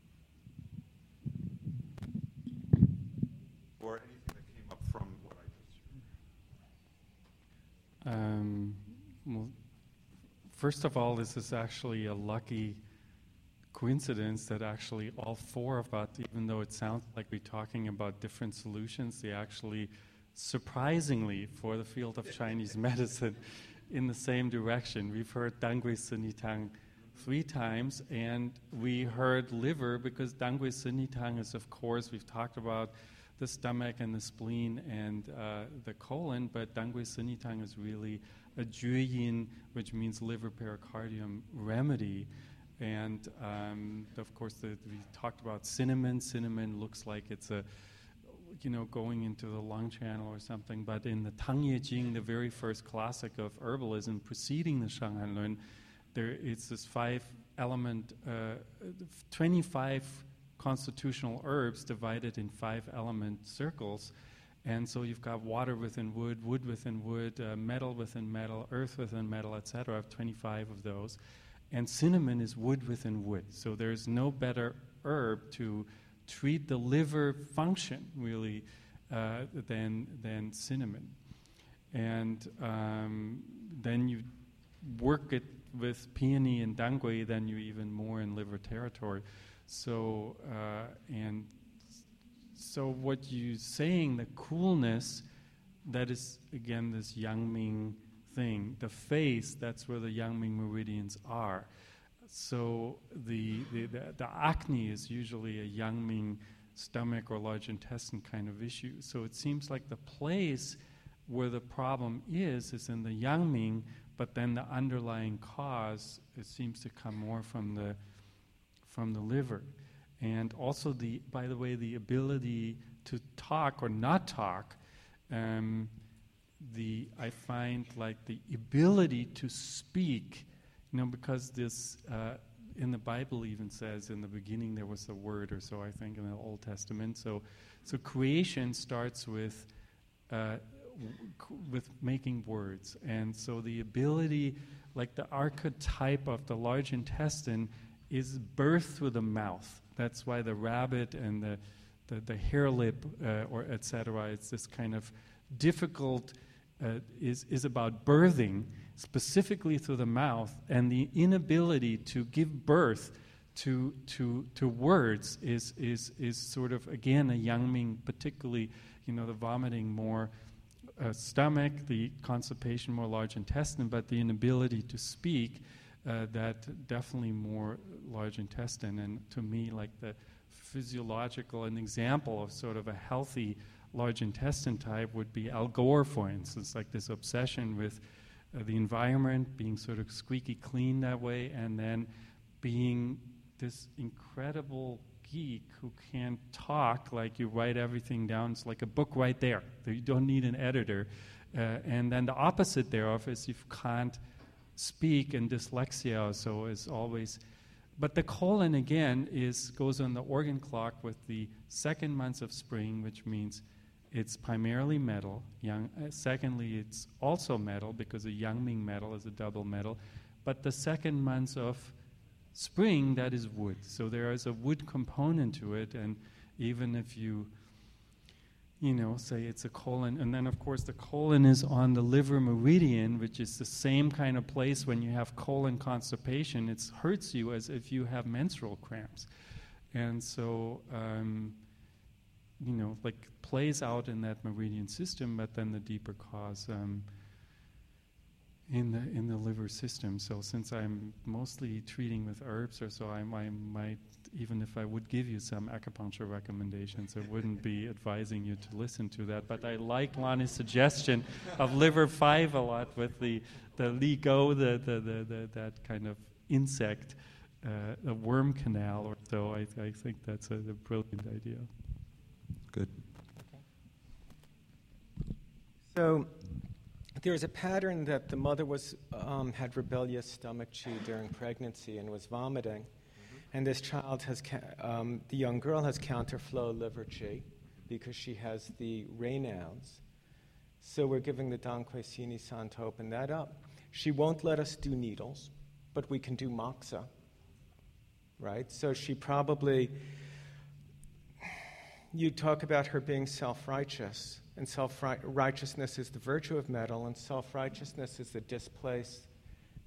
Or anything that came up from what I just Um, well, first of all, this is actually a lucky coincidence that actually all four of us, even though it sounds like we're talking about different solutions, they actually, surprisingly, for the field of Chinese medicine, in the same direction. We've heard Dangui Sinitang three times, and we heard liver because Dangui Sinitang is, of course, we've talked about the stomach and the spleen and uh, the colon, but Dangui Sinitang is really a Juyin, which means liver pericardium remedy. And um, of course, the, we talked about cinnamon. Cinnamon looks like it's a, you know, going into the lung channel or something. But in the Tang Ye Jing, the very first classic of herbalism preceding the Shanghan Lun, there it's this five-element, uh, twenty-five constitutional herbs divided in five-element circles. And so you've got water within wood, wood within wood, uh, metal within metal, earth within metal, et cetera. I have twenty-five of those. And cinnamon is wood within wood. So there's no better herb to treat the liver function, really, uh, than, than cinnamon. And um, then you work it with peony and dangui, then you're even more in liver territory. So, uh, and so what you're saying, the coolness, that is, again, this Yangming thing. The face, that's where the Yangming meridians are. So the, the, the, the acne is usually a Yangming stomach or large intestine kind of issue. So it seems like the place where the problem is is in the Yangming, but then the underlying cause, it seems to come more from the from the liver. And also, the by the way, the ability to talk or not talk, um, the I find like the ability to speak, you know, because this uh, in the Bible even says in the beginning there was a word or so, I think, in the Old Testament. So, so creation starts with uh, w- with making words, and so the ability, like the archetype of the large intestine, is birthed through the mouth. That's why the rabbit and the the, the hare lip uh, or et cetera. It's this kind of difficult. Uh, is, is about birthing specifically through the mouth, and the inability to give birth to to to words is is is sort of, again, a Yangming, particularly, you know, the vomiting more uh, stomach, the constipation more large intestine, but the inability to speak, uh, that definitely more large intestine. And to me, like the physiological, an example of sort of a healthy large intestine type would be Al Gore, for instance, like this obsession with uh, the environment, being sort of squeaky clean that way, and then being this incredible geek who can talk, like you write everything down, it's like a book right there. You don't need an editor. Uh, and then the opposite thereof is you can't speak, and dyslexia so is always. But the colon, again, is goes on the organ clock with the second months of spring, which means it's primarily metal. Young, uh, secondly, it's also metal because a Yangming metal is a double metal. But the second months of spring, that is wood. So there is a wood component to it. And even if you, you know, say it's a colon, and then of course the colon is on the liver meridian, which is the same kind of place when you have colon constipation. It hurts you as if you have menstrual cramps. And so, um, you know, like plays out in that meridian system, but then the deeper cause um, in the in the liver system. So since I'm mostly treating with herbs or so, I, I might, even if I would give you some acupuncture recommendations, I wouldn't be advising you to listen to that. But I like Lonnie's suggestion of liver five a lot with the the LiGo, the, the, the, the that kind of insect, uh, a worm canal or so. I, I think that's a, a brilliant idea. Good. So there's a pattern that the mother was um, had rebellious stomach chi during pregnancy and was vomiting, mm-hmm. and this child has ca- um, the young girl has counterflow liver chi because she has the Raynaud's. So we're giving the Dankui Sini-san to open that up. She won't let us do needles, but we can do moxa, right? So she probably. You talk about her being self-righteous, and self-righteousness is the virtue of metal, and self-righteousness is the displaced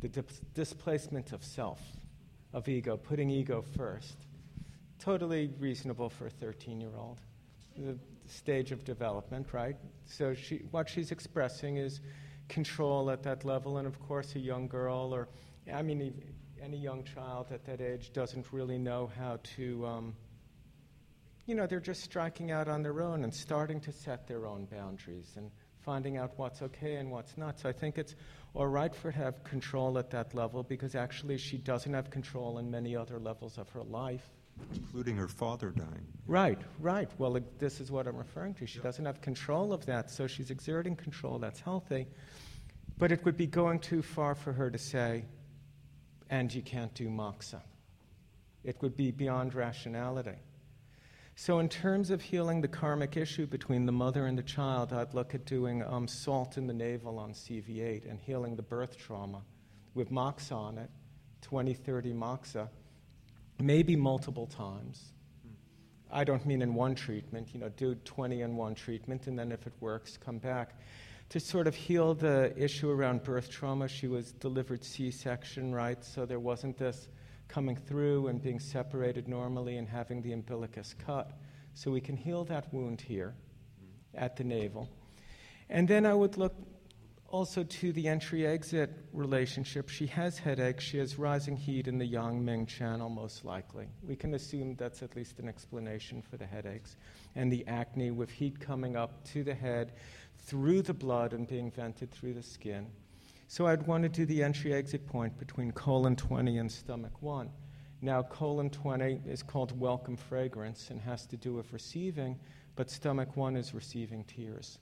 the dis- displacement of self, of ego, putting ego first. Totally reasonable for a thirteen-year-old, the stage of development, right? So she, what she's expressing is control at that level, and of course a young girl, or I mean any young child at that age doesn't really know how to, um, you know, they're just striking out on their own and starting to set their own boundaries and finding out what's okay and what's not. So I think it's all right for her to have control at that level, because actually she doesn't have control in many other levels of her life. Including her father dying. Right, right. Well, it, this is what I'm referring to. She yeah. doesn't have control of that, so she's exerting control. That's healthy. But it would be going too far for her to say, and you can't do moksha. It would be beyond rationality. So in terms of healing the karmic issue between the mother and the child, I'd look at doing um, salt in the navel on C V eight and healing the birth trauma with moksha on it, twenty, thirty moksha, maybe multiple times. I don't mean in one treatment, you know, do twenty in one treatment, and then if it works, come back. To sort of heal the issue around birth trauma, she was delivered C-section, right? So there wasn't this coming through and being separated normally and having the umbilicus cut. So we can heal that wound here at the navel. And then I would look also to the entry-exit relationship. She has headaches. She has rising heat in the Yang-Ming channel, most likely. We can assume that's at least an explanation for the headaches. And the acne with heat coming up to the head, through the blood and being vented through the skin. So I'd want to do the entry-exit point between colon twenty and stomach one. Now, colon twenty is called welcome fragrance and has to do with receiving, but stomach one is receiving tears.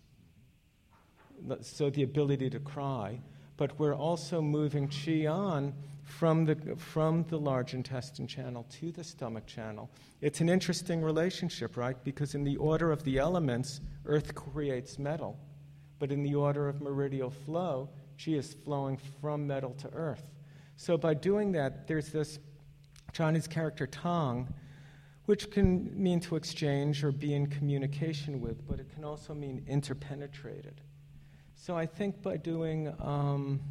So the ability to cry, but we're also moving qi on from the, from the large intestine channel to the stomach channel. It's an interesting relationship, right? Because in the order of the elements, earth creates metal, but in the order of meridial flow, qi is flowing from metal to earth. So by doing that, there's this Chinese character tang, which can mean to exchange or be in communication with, but it can also mean interpenetrated. So I think by doing um,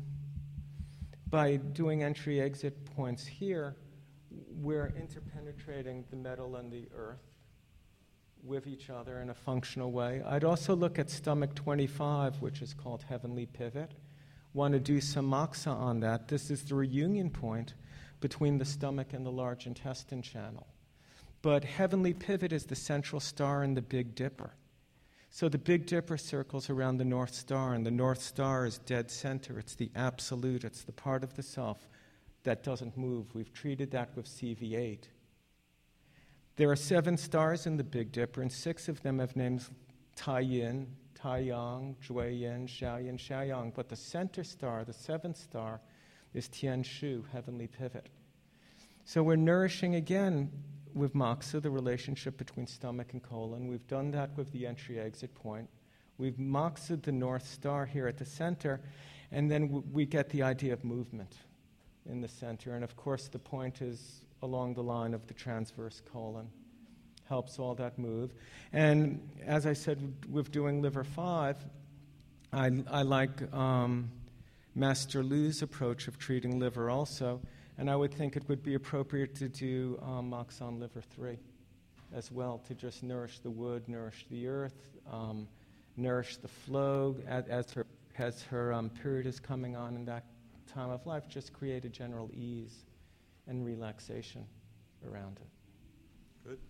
by doing entry-exit points here, we're interpenetrating the metal and the earth with each other in a functional way. I'd also look at stomach twenty-five, which is called heavenly pivot. Want to do some moksha on that. This is the reunion point between the stomach and the large intestine channel. But heavenly pivot is the central star in the Big Dipper. So the Big Dipper circles around the North Star, and the North Star is dead center. It's the absolute. It's the part of the self that doesn't move. We've treated that with C V eight. There are seven stars in the Big Dipper, and six of them have names Tai-yin, Tai-yang, Jui-yin, Xiao-yin, Xiao-yang. But the center star, the seventh star, is Tian-shu, heavenly pivot. So we're nourishing again with moksha, the relationship between stomach and colon. We've done that with the entry-exit point. We've mokshaed the North Star here at the center, and then w- we get the idea of movement in the center. And of course, the point is along the line of the transverse colon. Helps all that move. And as I said, with doing liver five, I, I like um, Master Lu's approach of treating liver also. And I would think it would be appropriate to do um, moksha on liver three as well, to just nourish the wood, nourish the earth, um, nourish the flow as, as her, as her um, period is coming on in that time of life, just create a general ease and relaxation around it. Good.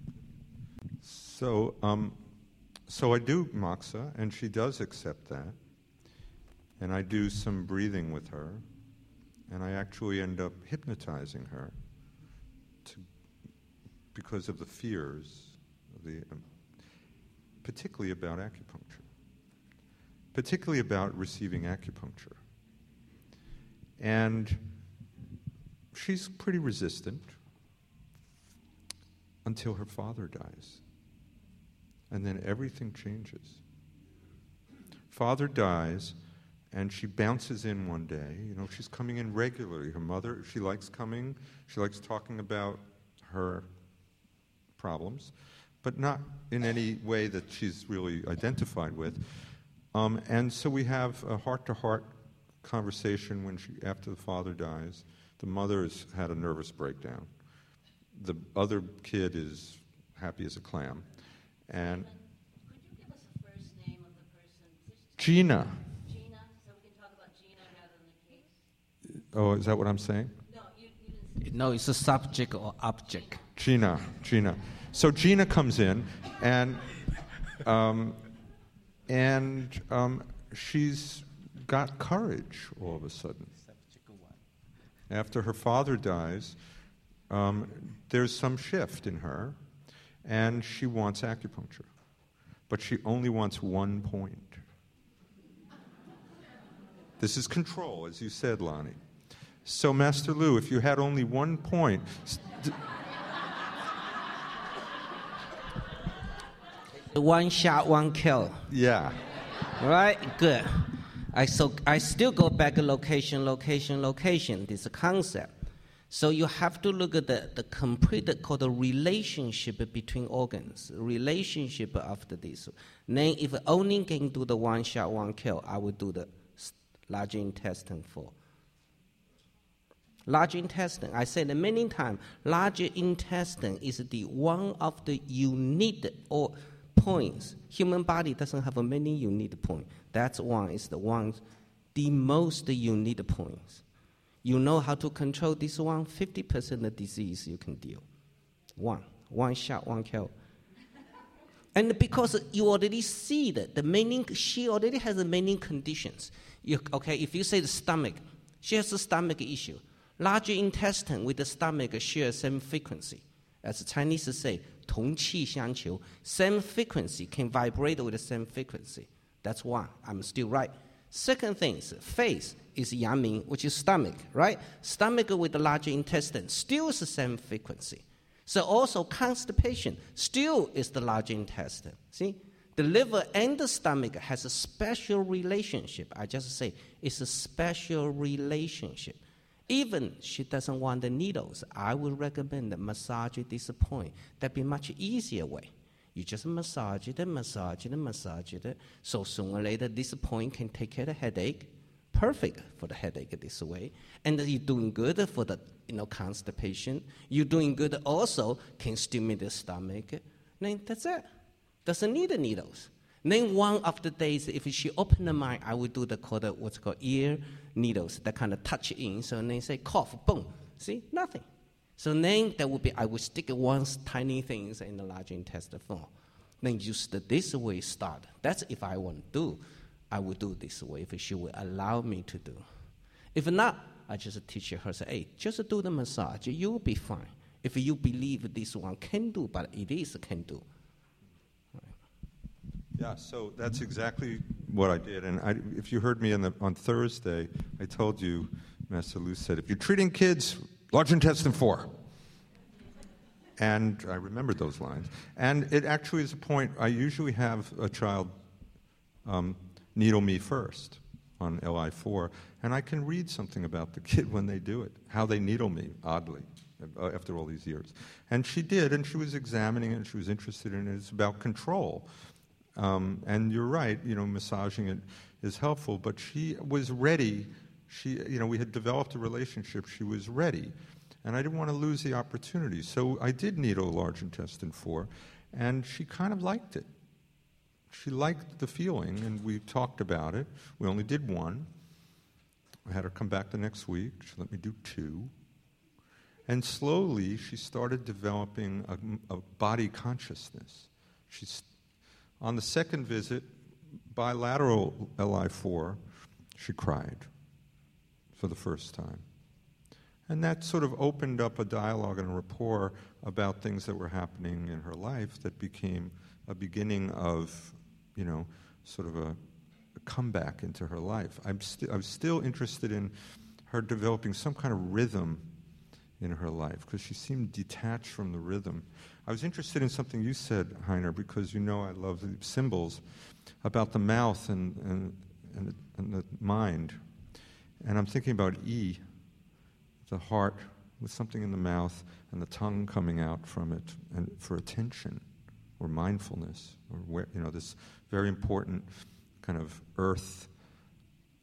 So, um, so I do moksha, and she does accept that. And I do some breathing with her. And I actually end up hypnotizing her to, because of the fears, of the, um, particularly about acupuncture, particularly about receiving acupuncture. And she's pretty resistant until her father dies. And then everything changes. Father dies. And she bounces in one day. You know, she's coming in regularly. Her mother, she likes coming. She likes talking about her problems, but not in any way that she's really identified with. Um, and so we have a heart-to-heart conversation when she, after the father dies. The mother has had a nervous breakdown. The other kid is happy as a clam. And could you give us the first name of the person? Just Gina. Gina, so we can talk about Gina rather than the case. Oh, is that what I'm saying? No, you, you didn't say. No, it's a subject or object. Gina, Gina. So Gina comes in, and um, and um, she's got courage all of a sudden. After her father dies, um, there's some shift in her, and she wants acupuncture. But she only wants one point. This is control, as you said, Lonnie. So, Master Lu, if you had only one point... St- One shot, one kill. yeah. Right? Good. I, so I still go back to location, location, location. This is a concept. So you have to look at the, the complete, called the relationship between organs, relationship after this. Then if only can do the one shot, one kill, I would do the large intestine four. Large intestine, I said many times, large intestine is the one of the unique or points. Human body doesn't have a many unique points. That's one, is the one, the most unique points. You know how to control this one, fifty percent of disease you can deal. One, one shot, one kill. And because you already see that the many, she already has the many conditions. You, okay, if you say the stomach, she has a stomach issue. Large intestine with the stomach share same frequency. As the Chinese say, 同气相求, same frequency, can vibrate with the same frequency. That's one. I'm still right. Second thing is face is Yangming, which is stomach, right? Stomach with the large intestine still is the same frequency. So also constipation still is the large intestine. See? The liver and the stomach has a special relationship. I just say it's a special relationship. Even she doesn't want the needles, I would recommend that massage at this point. That'd be a much easier way. You just massage it and massage it and massage it. So sooner or later, this point can take care of the headache. Perfect for the headache this way. And you're doing good for the you know constipation. You're doing good also can stimulate the stomach. Then that's it. Doesn't need the needles. Then one of the days, if she open the mind, I would do the called what's called ear needles that kind of touch in. So then say cough, boom. See, nothing. So then that would be I would stick one tiny things in the large intestine form. Then use the this way start. That's if I want to do. I would do this way if she would allow me to do. If not, I just teach her, say, hey, just do the massage. You'll be fine. If you believe this one can do, but it is can do. Yeah, so that's exactly what I did. And I, if you heard me in the, on Thursday, I told you, Master Lu said, if you're treating kids, large intestine four. And I remembered those lines. And it actually is a point, I usually have a child um, needle me first on L I four, and I can read something about the kid when they do it, how they needle me, oddly, after all these years. And she did, and she was examining it, and she was interested in it. It's about control. Um, and you're right, you know, massaging it is helpful, but she was ready. She, you know, we had developed a relationship. She was ready, and I didn't want to lose the opportunity. So I did needle large intestine four, and she kind of liked it. She liked the feeling, and we talked about it. We only did one. I had her come back the next week. She let me do two. And slowly, she started developing a, a body consciousness. She's On the second visit, bilateral L I four, she cried for the first time. And that sort of opened up a dialogue and a rapport about things that were happening in her life that became a beginning of, you know, sort of a, a comeback into her life. I'm, st- I'm still interested in her developing some kind of rhythm in her life because she seemed detached from the rhythm. I was interested in something you said, Heiner, because you know I love the symbols about the mouth and, and, and, the, and the mind. And I'm thinking about E, the heart with something in the mouth and the tongue coming out from it, and for attention or mindfulness, or where, you know, this very important kind of earth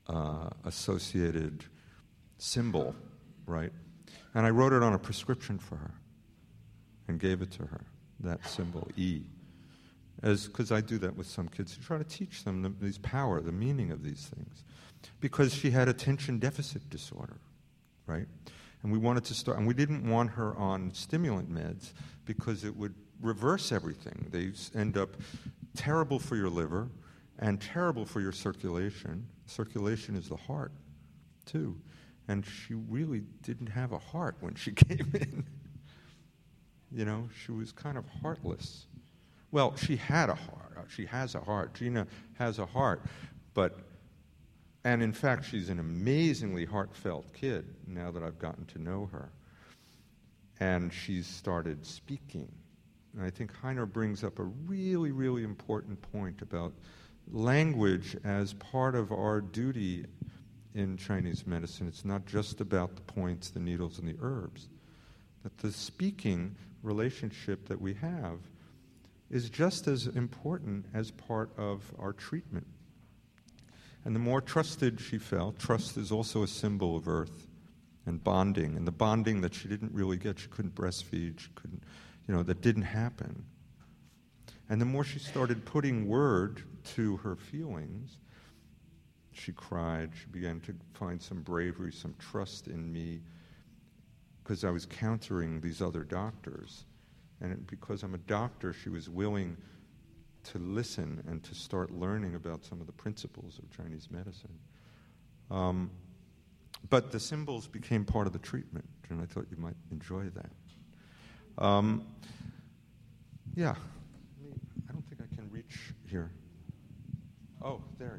uh, associated symbol, right? And I wrote it on a prescription for her and gave it to her, that symbol, E. As because I do that with some kids, to try to teach them the, these power, the meaning of these things. Because she had attention deficit disorder, right? And we wanted to start, and we didn't want her on stimulant meds because it would reverse everything. They end up terrible for your liver and terrible for your circulation. Circulation is the heart, too. And she really didn't have a heart when she came in. You know, she was kind of heartless. Well, she had a heart. She has a heart. Gina has a heart. But, and in fact, she's an amazingly heartfelt kid now that I've gotten to know her. And she's started speaking. And I think Heiner brings up a really, really important point about language as part of our duty in Chinese medicine. It's not just about the points, the needles, and the herbs. That the speaking relationship that we have is just as important as part of our treatment. And the more trusted she felt, trust is also a symbol of earth and bonding, and the bonding that she didn't really get, she couldn't breastfeed, she couldn't, you know, that didn't happen. And the more she started putting word to her feelings, she cried, she began to find some bravery, some trust in me, because I was countering these other doctors. And because I'm a doctor, she was willing to listen and to start learning about some of the principles of Chinese medicine. Um, but the symbols became part of the treatment, and I thought you might enjoy that. Um, yeah, I don't think I can reach here. Oh, there.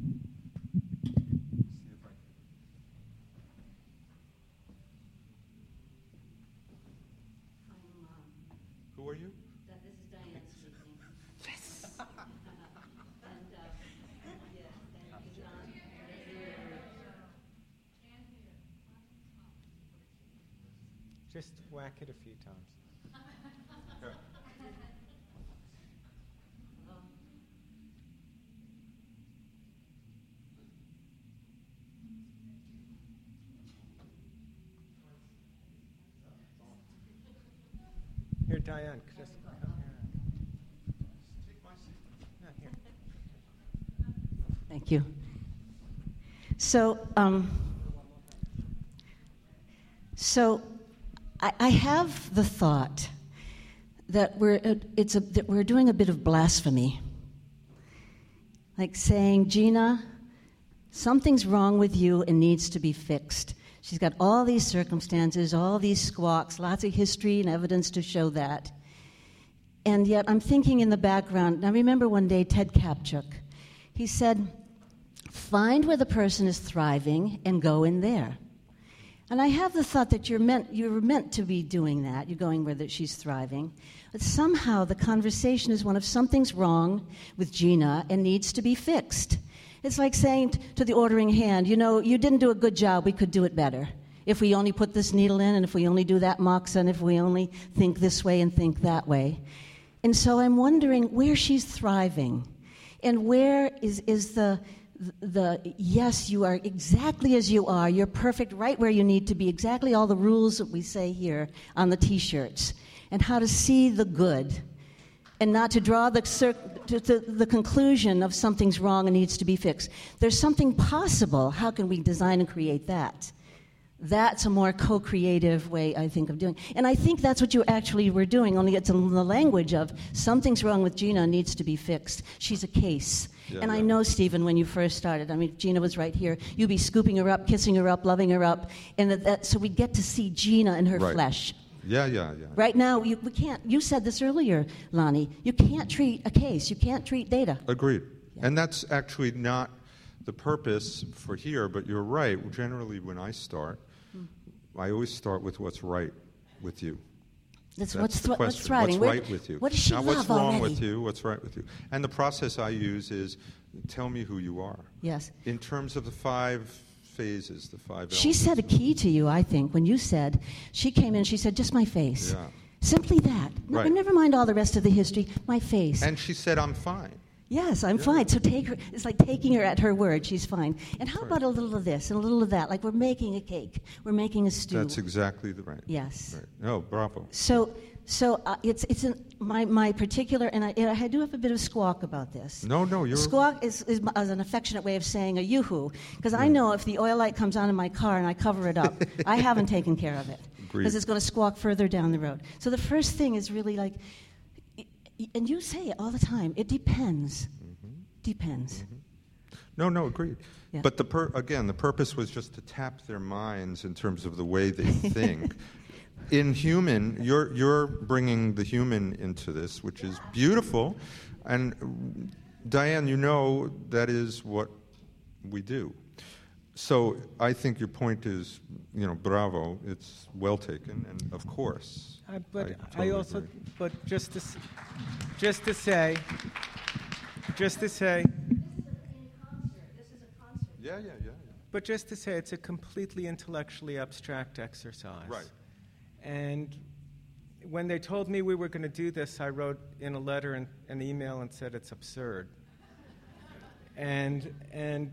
Who are you? That this is Diane speaking. Yes. and uh, yeah, and John. Just whack it a few times. Here, Diane, just come here. Take my seat. No, here. Thank you. So, um, so I, I have the thought that we're it's a, that we're doing a bit of blasphemy, like saying, Gina, something's wrong with you and needs to be fixed. She's got all these circumstances, all these squawks, lots of history and evidence to show that. And yet I'm thinking in the background, I remember one day Ted Kapchuk, he said, find where the person is thriving and go in there. And I have the thought that you're meant, you're meant to be doing that. You're going where that she's thriving. But somehow the conversation is one of something's wrong with Gina and needs to be fixed. It's like saying t- to the ordering hand, you know, you didn't do a good job, we could do it better. If we only put this needle in, and if we only do that moxa, and if we only think this way and think that way. And so I'm wondering where she's thriving, and where is, is the, the, yes, you are exactly as you are, you're perfect right where you need to be, exactly all the rules that we say here on the T-shirts, and how to see the good. And not to draw the, cir- to, to the conclusion of something's wrong and needs to be fixed. There's something possible. How can we design and create that? That's a more co-creative way, I think, of doing it. And I think that's what you actually were doing, only it's in the language of something's wrong with Gina, needs to be fixed. She's a case. Yeah, and yeah. I know, Stephen, when you first started, I mean, Gina was right here. You'd be scooping her up, kissing her up, loving her up. And that, that, so we get to see Gina in her right. flesh. Yeah, yeah, yeah. Right now, you, we can't. You said this earlier, Lonnie. You can't treat a case. You can't treat data. Agreed. Yeah. And that's actually not the purpose for here, but you're right. Generally, when I start, mm. I always start with what's right with you. That's, that's what's, the th- question. what's thriving. What's Where, right with you? What does she now, love what's wrong already? with you? What's right with you? And the process I use is tell me who you are. Yes. In terms of the five phases, the five She elements. said a key to you, I think, when you said, she came in, she said, just my face. Yeah. Simply that. No, right. never mind all the rest of the history, my face. And she said, I'm fine. Yes, I'm Yeah. fine. So take her. It's like taking her at her word. She's fine. And how about a little of this and a little of that? Like we're making a cake. We're making a stew. That's exactly the right. Yes. Right. No, bravo. So, so uh, it's it's an, my my particular, and I, and I do have a bit of squawk about this. No, no, you're Squawk is, is, m- is an affectionate way of saying a yoo-hoo, because I know if the oil light comes on in my car and I cover it up, I haven't taken care of it, Agreed. because it's going to squawk further down the road. So the first thing is really like, y- y- and you say it all the time, it depends. Mm-hmm. Depends. No, no, agreed. Yeah. But the per- again, the purpose was just to tap their minds in terms of the way they think. In human, you're you're bringing the human into this, which is beautiful, and Diane, you know that is what we do. So I think your point is, you know, bravo. It's well taken, and of course. Uh, but I I, totally also, agree. but just to, s- just to say, just to say, Yeah, yeah, yeah, yeah. but just to say, it's a completely intellectually abstract exercise. Right. And when they told me we were going to do this, I wrote in a letter and an email and said it's absurd. And and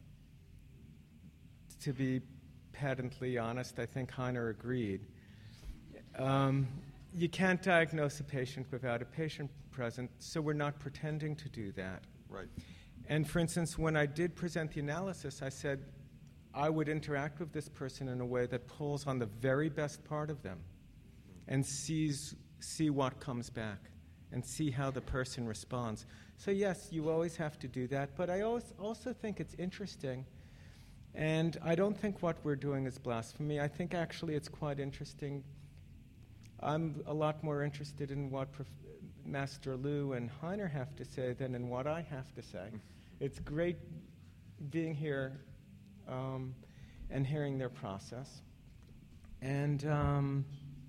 to be patently honest, I think Heiner agreed. Um, you can't diagnose a patient without a patient present, so we're not pretending to do that. Right. And for instance, when I did present the analysis, I said I would interact with this person in a way that pulls on the very best part of them and sees see what comes back and see how the person responds. So yes, you always have to do that, but I always also think it's interesting, and I don't think what we're doing is blasphemy. I think actually it's quite interesting. I'm a lot more interested in what Prof- Master Liu and Heiner have to say than in what I have to say. It's great being here um, and hearing their process. And um,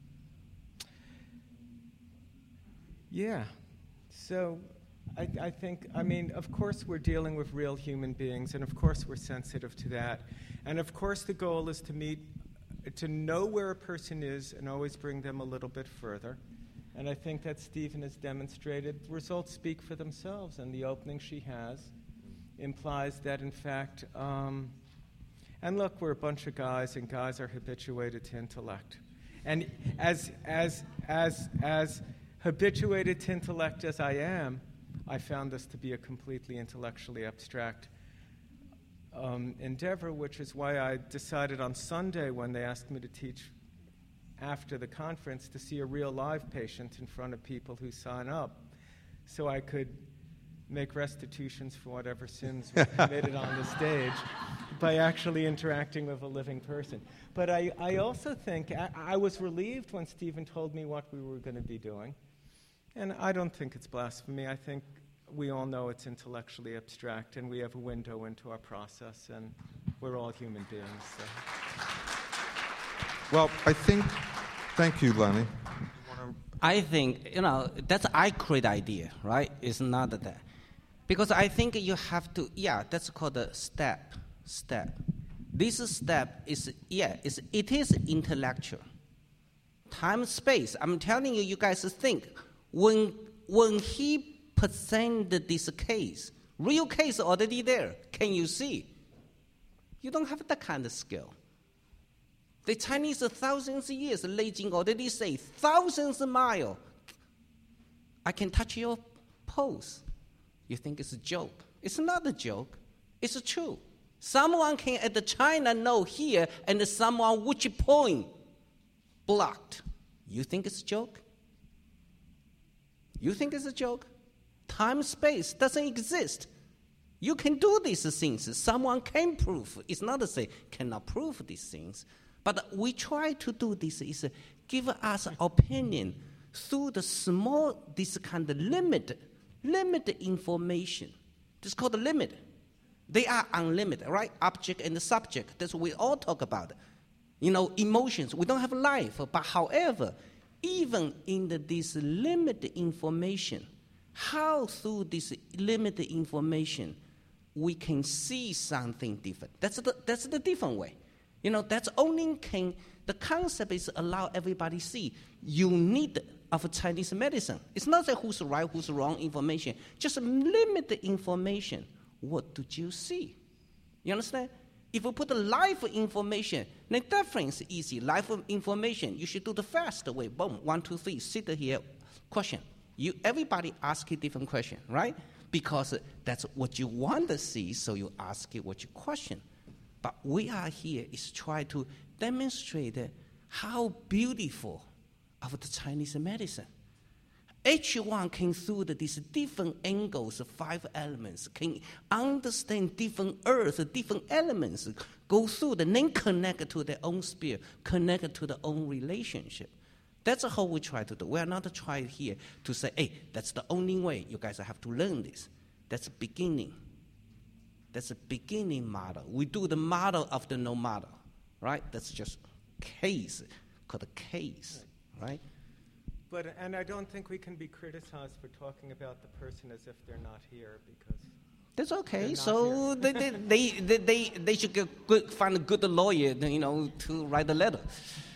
yeah, so I, I think, I mean, of course we're dealing with real human beings, and of course we're sensitive to that. And of course the goal is to meet, to know where a person is and always bring them a little bit further. And I think that Stephen has demonstrated results speak for themselves, and the opening she has implies that, in fact, um, and look, we're a bunch of guys, and guys are habituated to intellect. And as as as as habituated to intellect as I am, I found this to be a completely intellectually abstract um, endeavor, which is why I decided on Sunday, when they asked me to teach after the conference, to see a real live patient in front of people who sign up, so I could make restitutions for whatever sins were committed on the stage by actually interacting with a living person. But I, I also think, I, I was relieved when Stephen told me what we were going to be doing. And I don't think it's blasphemy. I think we all know it's intellectually abstract, and we have a window into our process, and we're all human beings. So. Well, I think. Thank you, Lenny. I think, you know, that's an accurate idea, right? It's not that. Because I think you have to, yeah, that's called a step, step. This step is, yeah, is, it is intellectual. Time, space, I'm telling you, you guys think, when, when he presented this case, real case already there, can you see? You don't have that kind of skill. The Chinese, thousands of years, Lei Jing already say, thousands of miles, I can touch your pulse. You think it's a joke. It's not a joke. It's true. Someone can at the China know here, and someone which point blocked. You think it's a joke? You think it's a joke? Time, space doesn't exist. You can do these things. Someone can prove. It's not to say cannot prove these things. But we try to do this is give us opinion through the small, this kind of limit, limited information. This is called the limit. They are unlimited, right? Object and the subject. That's what we all talk about. You know, emotions. We don't have life. But however, even in the, this limited information, how through this limited information we can see something different. That's the, that's the different way. You know, that's only can, the concept is allow everybody see. You need of Chinese medicine. It's not that who's right, who's wrong information. Just limit the information. What did you see? You understand? If you put the live information, then definitely it's easy. Live information, you should do the fast way. Boom, one, two, three, sit here, question. You, everybody ask a different question, right? Because that's what you want to see, so you ask it what you question. But we are here is try to demonstrate how beautiful of the Chinese medicine. Each one can through these different angles, five elements, can understand different earth, different elements, go through and then connect to their own spirit, connect to their own relationship. That's how we try to do. We are not trying here to say, hey, that's the only way. You guys have to learn this. That's the beginning. That's a beginning model. We do the model of the no model, right? That's just case, called a case, right? But, and I don't think we can be criticized for talking about the person as if they're not here, because that's okay. So they, they, they, they, they, they should get good, find a good lawyer, you know, to write the letter.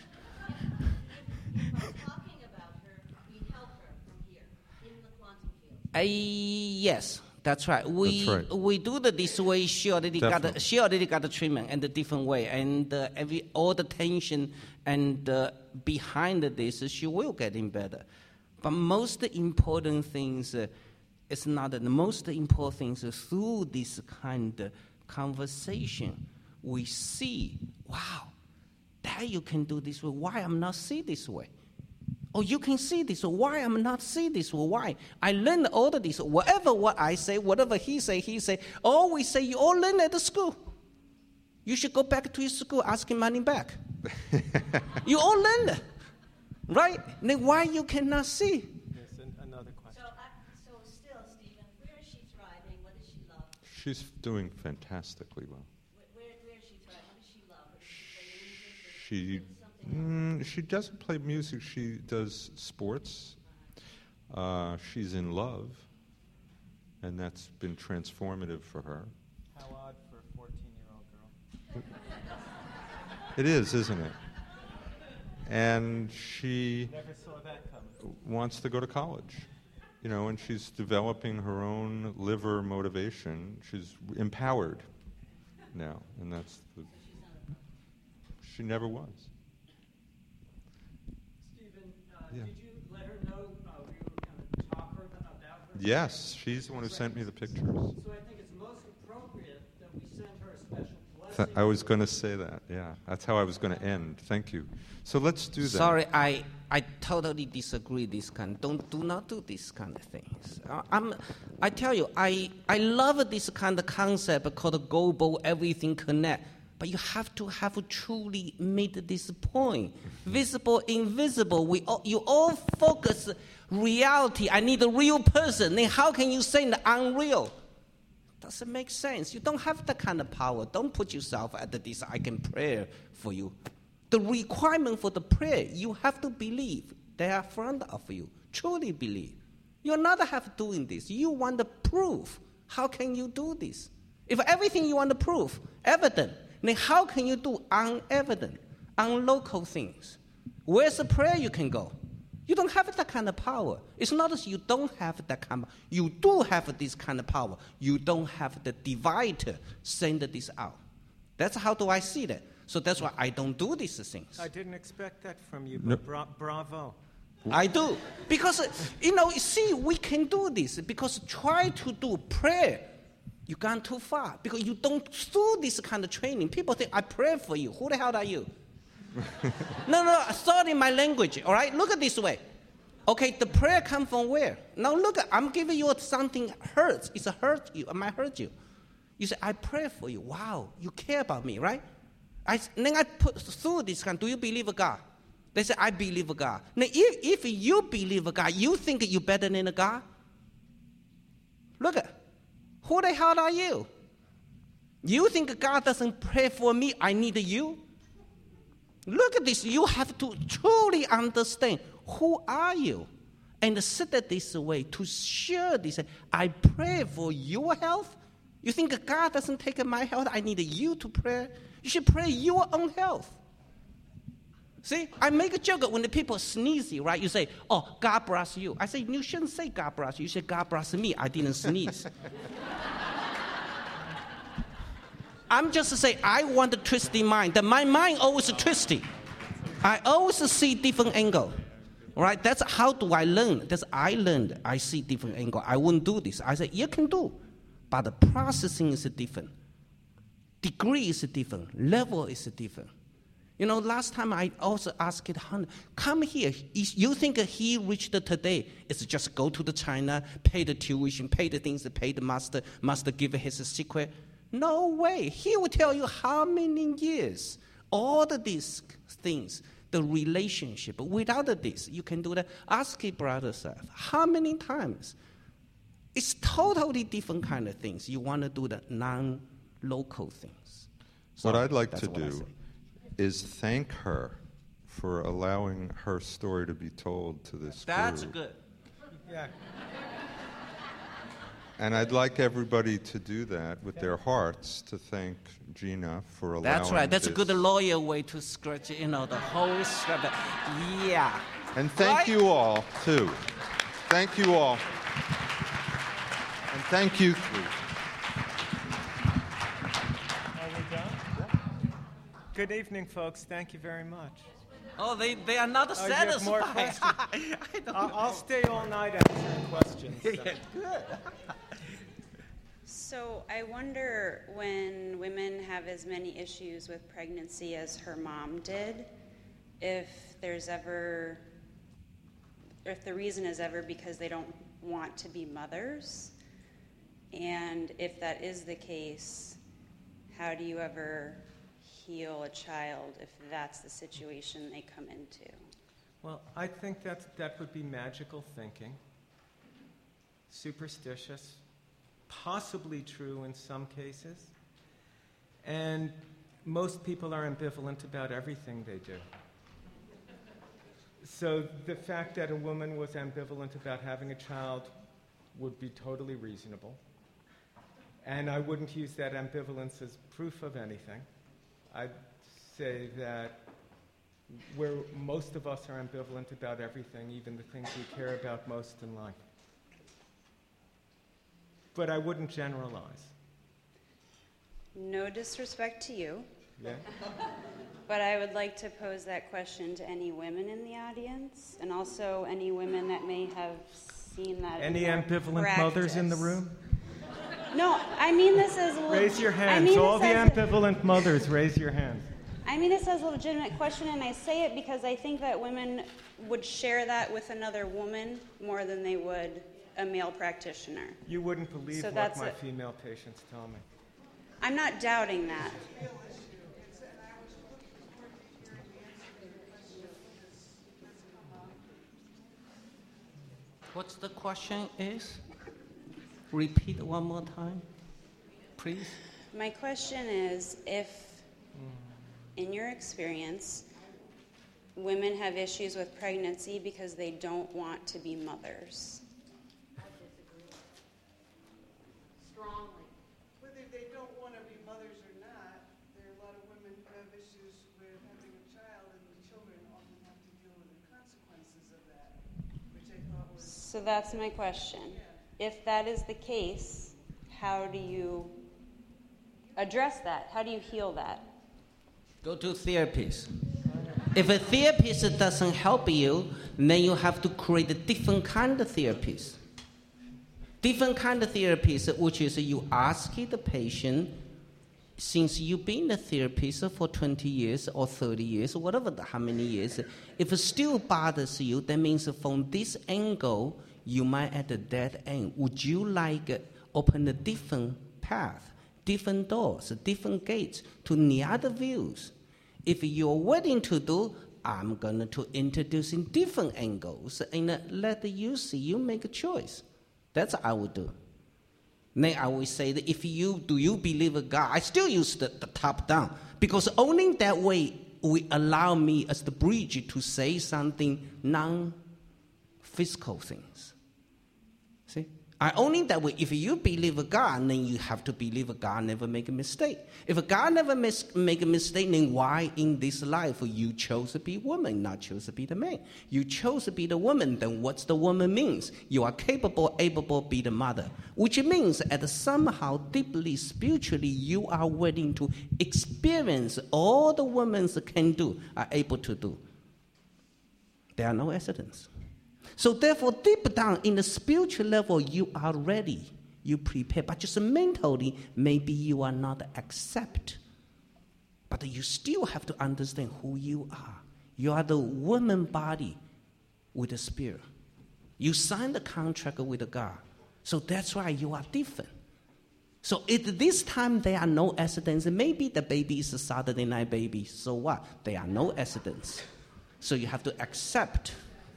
Talking about her, we help her from here in the quantum field. Uh, yes, that's right. We That's right. we do the this way. She already got the, Definitely. she already got the treatment in the different way, and uh, every all the tension and uh, behind this, she will getting better. But most important things, uh, it's not the most important things uh, through this kind of conversation. We see, wow, that you can do this way. Why I'm not see this way? Oh, you can see this. Why I'm not see this? Why? I learned all of this. Whatever what I say, whatever he say, he say. All we say, you all learn at the school. You should go back to your school, asking money back. You all learned, right? Then why you cannot see? Yes, an- another question. So, I, so still, Stephen, where is she thriving? What does she love? She's doing fantastically well. Where, where, where is she thriving? What does she love? Does she play music or She something else? mm, she doesn't play music. She does sports. Uh, she's in love, and that's been transformative for her. How odd for a fourteen-year-old girl. It is, isn't it? And she Never saw that coming. wants to go to college, you know, and she's developing her own liver motivation. She's empowered now, and that's the. She never was. Stephen, uh, Yeah. did you let her know uh, you were going to talk her about her? Yes, she's the one who sent me the pictures. So I think it's most appropriate that we send her a special Th- blessing. I was going to say that, yeah. That's how I was going to end. Thank you. So let's do that. Sorry, I, I totally disagree this kind. Don't do not do this kind of things. Uh, I'm, I tell you, I, I love this kind of concept called global everything connect. But you have to have truly made this point. Visible, invisible. We all, you all focus reality. I need a real person. Then how can you say the unreal? Doesn't make sense. You don't have that kind of power. Don't put yourself at this. I can pray for you. The requirement for the prayer, you have to believe they are in front of you. Truly believe. You're not have doing this. You want the proof. How can you do this? If everything you want to prove, evident, then how can you do unevident, unlocal things? Where's the prayer you can go? You don't have that kind of power. It's not as you don't have that kind of you do have this kind of power. You don't have the divider send this out. That's how do I see that. So that's why I don't do these things. I didn't expect that from you, No. but bra- bravo. I do. Because, uh, you know, you see, we can do this. Because try to do prayer, you gone too far. Because you don't do this kind of training. People think, I pray for you. Who the hell are you? no, no, sorry, my language, all right? Look at this way. Okay, the prayer come from where? Now look, I'm giving you something hurts. It's a hurt you. I might hurt you. You say, I pray for you. Wow, you care about me, right? I, then I put through this kind, do you believe in God? They say, I believe in God. Now, if, if you believe in God, you think you're better than a God? Look at, who the hell are you? You think God doesn't pray for me, I need you? Look at this. You have to truly understand who are you and sit it this way to share this. I pray for your health. You think God doesn't take my health? I need you to pray. You should pray your own health. See, I make a joke when the people sneeze, right? You say, oh, God bless you. I say, you shouldn't say God bless you. You say, God bless me. I didn't sneeze. I'm just to say, I want a twisty mind. That my mind always twisty. I always see different angle. Right? That's how do I learn. That's I learned. I see different angle. I won't do this. I say, you can do. But the processing is different. Degree is different. Level is different. You know, last time I also asked Han, come here. You think he reached today? It's just go to the China, pay the tuition, pay the things, pay the master, master give his secret. No way. He will tell you how many years, all of these things, the relationship. Without this, you can do that. Ask your brother self, how many times? It's totally different kind of things. You want to do the non-local things. So what I'd like to what do is thank her for allowing her story to be told to this That's group. good. Yeah. And I'd like everybody to do that with their hearts to thank Gina for allowing That's right. That's this. a good lawyer way to scratch, you know, the whole script. Yeah. And thank Right? you all, too. Thank you all. And thank you three. Are we done? Good evening, folks. Thank you very much. Oh, they, they are not Oh, you have more satisfied. questions? I don't I'll, know. I'll stay all night answering questions. so. Good. So I wonder when women have as many issues with pregnancy as her mom did, if there's ever, if the reason is ever because they don't want to be mothers, and if that is the case, how do you ever heal a child if that's the situation they come into? Well, I think that that would be magical thinking, superstitious, possibly true in some cases, and most people are ambivalent about everything they do. So the fact that a woman was ambivalent about having a child would be totally reasonable, and I wouldn't use that ambivalence as proof of anything. I'd say that where most of us are ambivalent about everything, even the things we care about most in life. But I wouldn't generalize. No disrespect to you, Yeah? but I would like to pose that question to any women in the audience, and also any women that may have seen that. Any in their ambivalent mothers in the practice. room? No, I mean this as a leg- Raise your I hands. mean All the this as a- ambivalent mothers, raise your hands. I mean this as a legitimate question, and I say it because I think that women would share that with another woman more than they would a male practitioner. You wouldn't believe So what that's my it. female patients tell me. I'm not doubting that. What's the question is? Repeat one more time, please. My question is if, in your experience, women have issues with pregnancy because they don't want to be mothers. Strongly. Whether they don't want to be mothers or not, there are a lot of women who have issues with having a child, and the children often have to deal with the consequences of that, which I thought was... So that's my question. If that is the case, how do you address that? How do you heal that? Go to therapist. If a therapist doesn't help you, then you have to create a different kind of therapist. Different kind of therapist, which is you ask the patient, since you've been a therapist for twenty years or thirty years, or whatever, the, how many years, if it still bothers you, that means from this angle, you might at the dead end. Would you like uh, open a different path, different doors, different gates to the other views? If you're willing to do, I'm going to introduce in different angles and uh, let you see, you make a choice. That's what I would do. Then I would say that if you, do you believe in God? I still use the, the top down because only that way will allow me as the bridge to say something non-physical things. See? I only that way, if you believe a God, then you have to believe a God never make a mistake. If a God never mis- make a mistake, then why in this life you chose to be woman, not chose to be the man? You chose to be the woman, then what's the woman means? You are capable, able to be the mother, which means that somehow deeply, spiritually, you are willing to experience all the women can do, are able to do. There are no accidents. So therefore, deep down in the spiritual level, you are ready. You prepare. But just mentally, maybe you are not accept. But you still have to understand who you are. You are the woman body with the spirit. You signed the contract with God. So that's why you are different. So at this time, there are no accidents. Maybe the baby is a Saturday night baby. So what? There are no accidents. So you have to accept.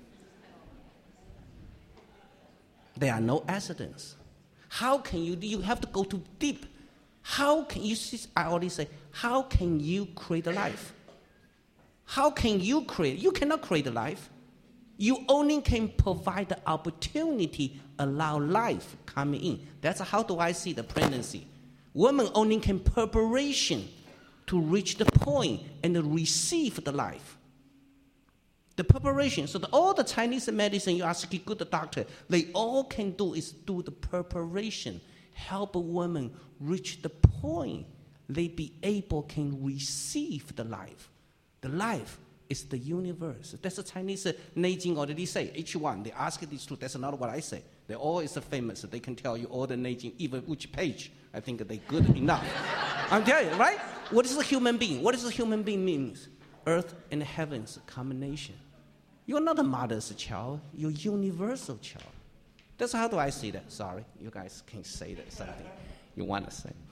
There are no accidents. How can you, you have to go too deep. How can you, I already say, how can you create a life? How can you create? You cannot create a life. You only can provide the opportunity, allow life coming in. That's how do I see the pregnancy. Women only can preparation to reach the point and receive the life. The preparation. So the, all the Chinese medicine, you ask a good doctor, they all can do is do the preparation, help a woman reach the point they be able can receive the life. The life is the universe. That's the Chinese uh, Neijing already say. Each one, they ask these two. That's not what I say. They all is famous. They can tell you all the Neijing, even which page. I think they good enough. I'm telling you, right? What is a human being? What does a human being means? Earth and heaven's combination. You're not a mother's child. You're universal child. That's how do I see that. Sorry, you guys can say that something you want to say.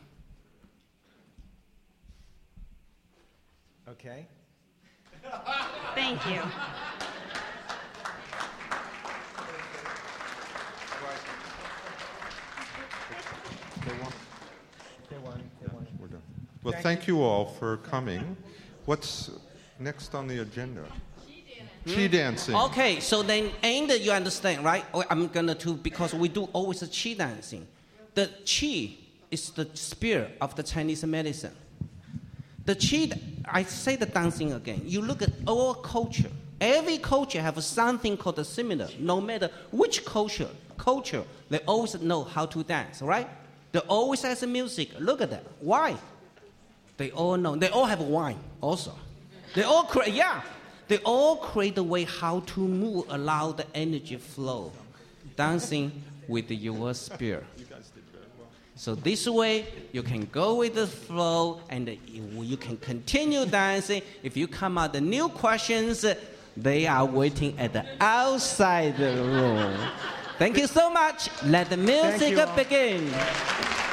Okay. Thank you. We're done. Well, thank you all for coming. What's next on the agenda? Chi dancing. Okay, so then, and you understand, right? I'm gonna do because we do always a chi dancing. The chi is the spirit of the Chinese medicine. The chi, I say the dancing again. You look at our culture. Every culture have something called a similar. No matter which culture, culture, they always know how to dance, right? They always has music. Look at that. Why? They all know. They all have wine also. They all create, yeah. They all create a way how to move, allow the energy flow. Dancing with your spirit. So this way, you can go with the flow and you can continue dancing. If you come out the new questions, they are waiting at the outside the room. Thank you so much. Let the music begin.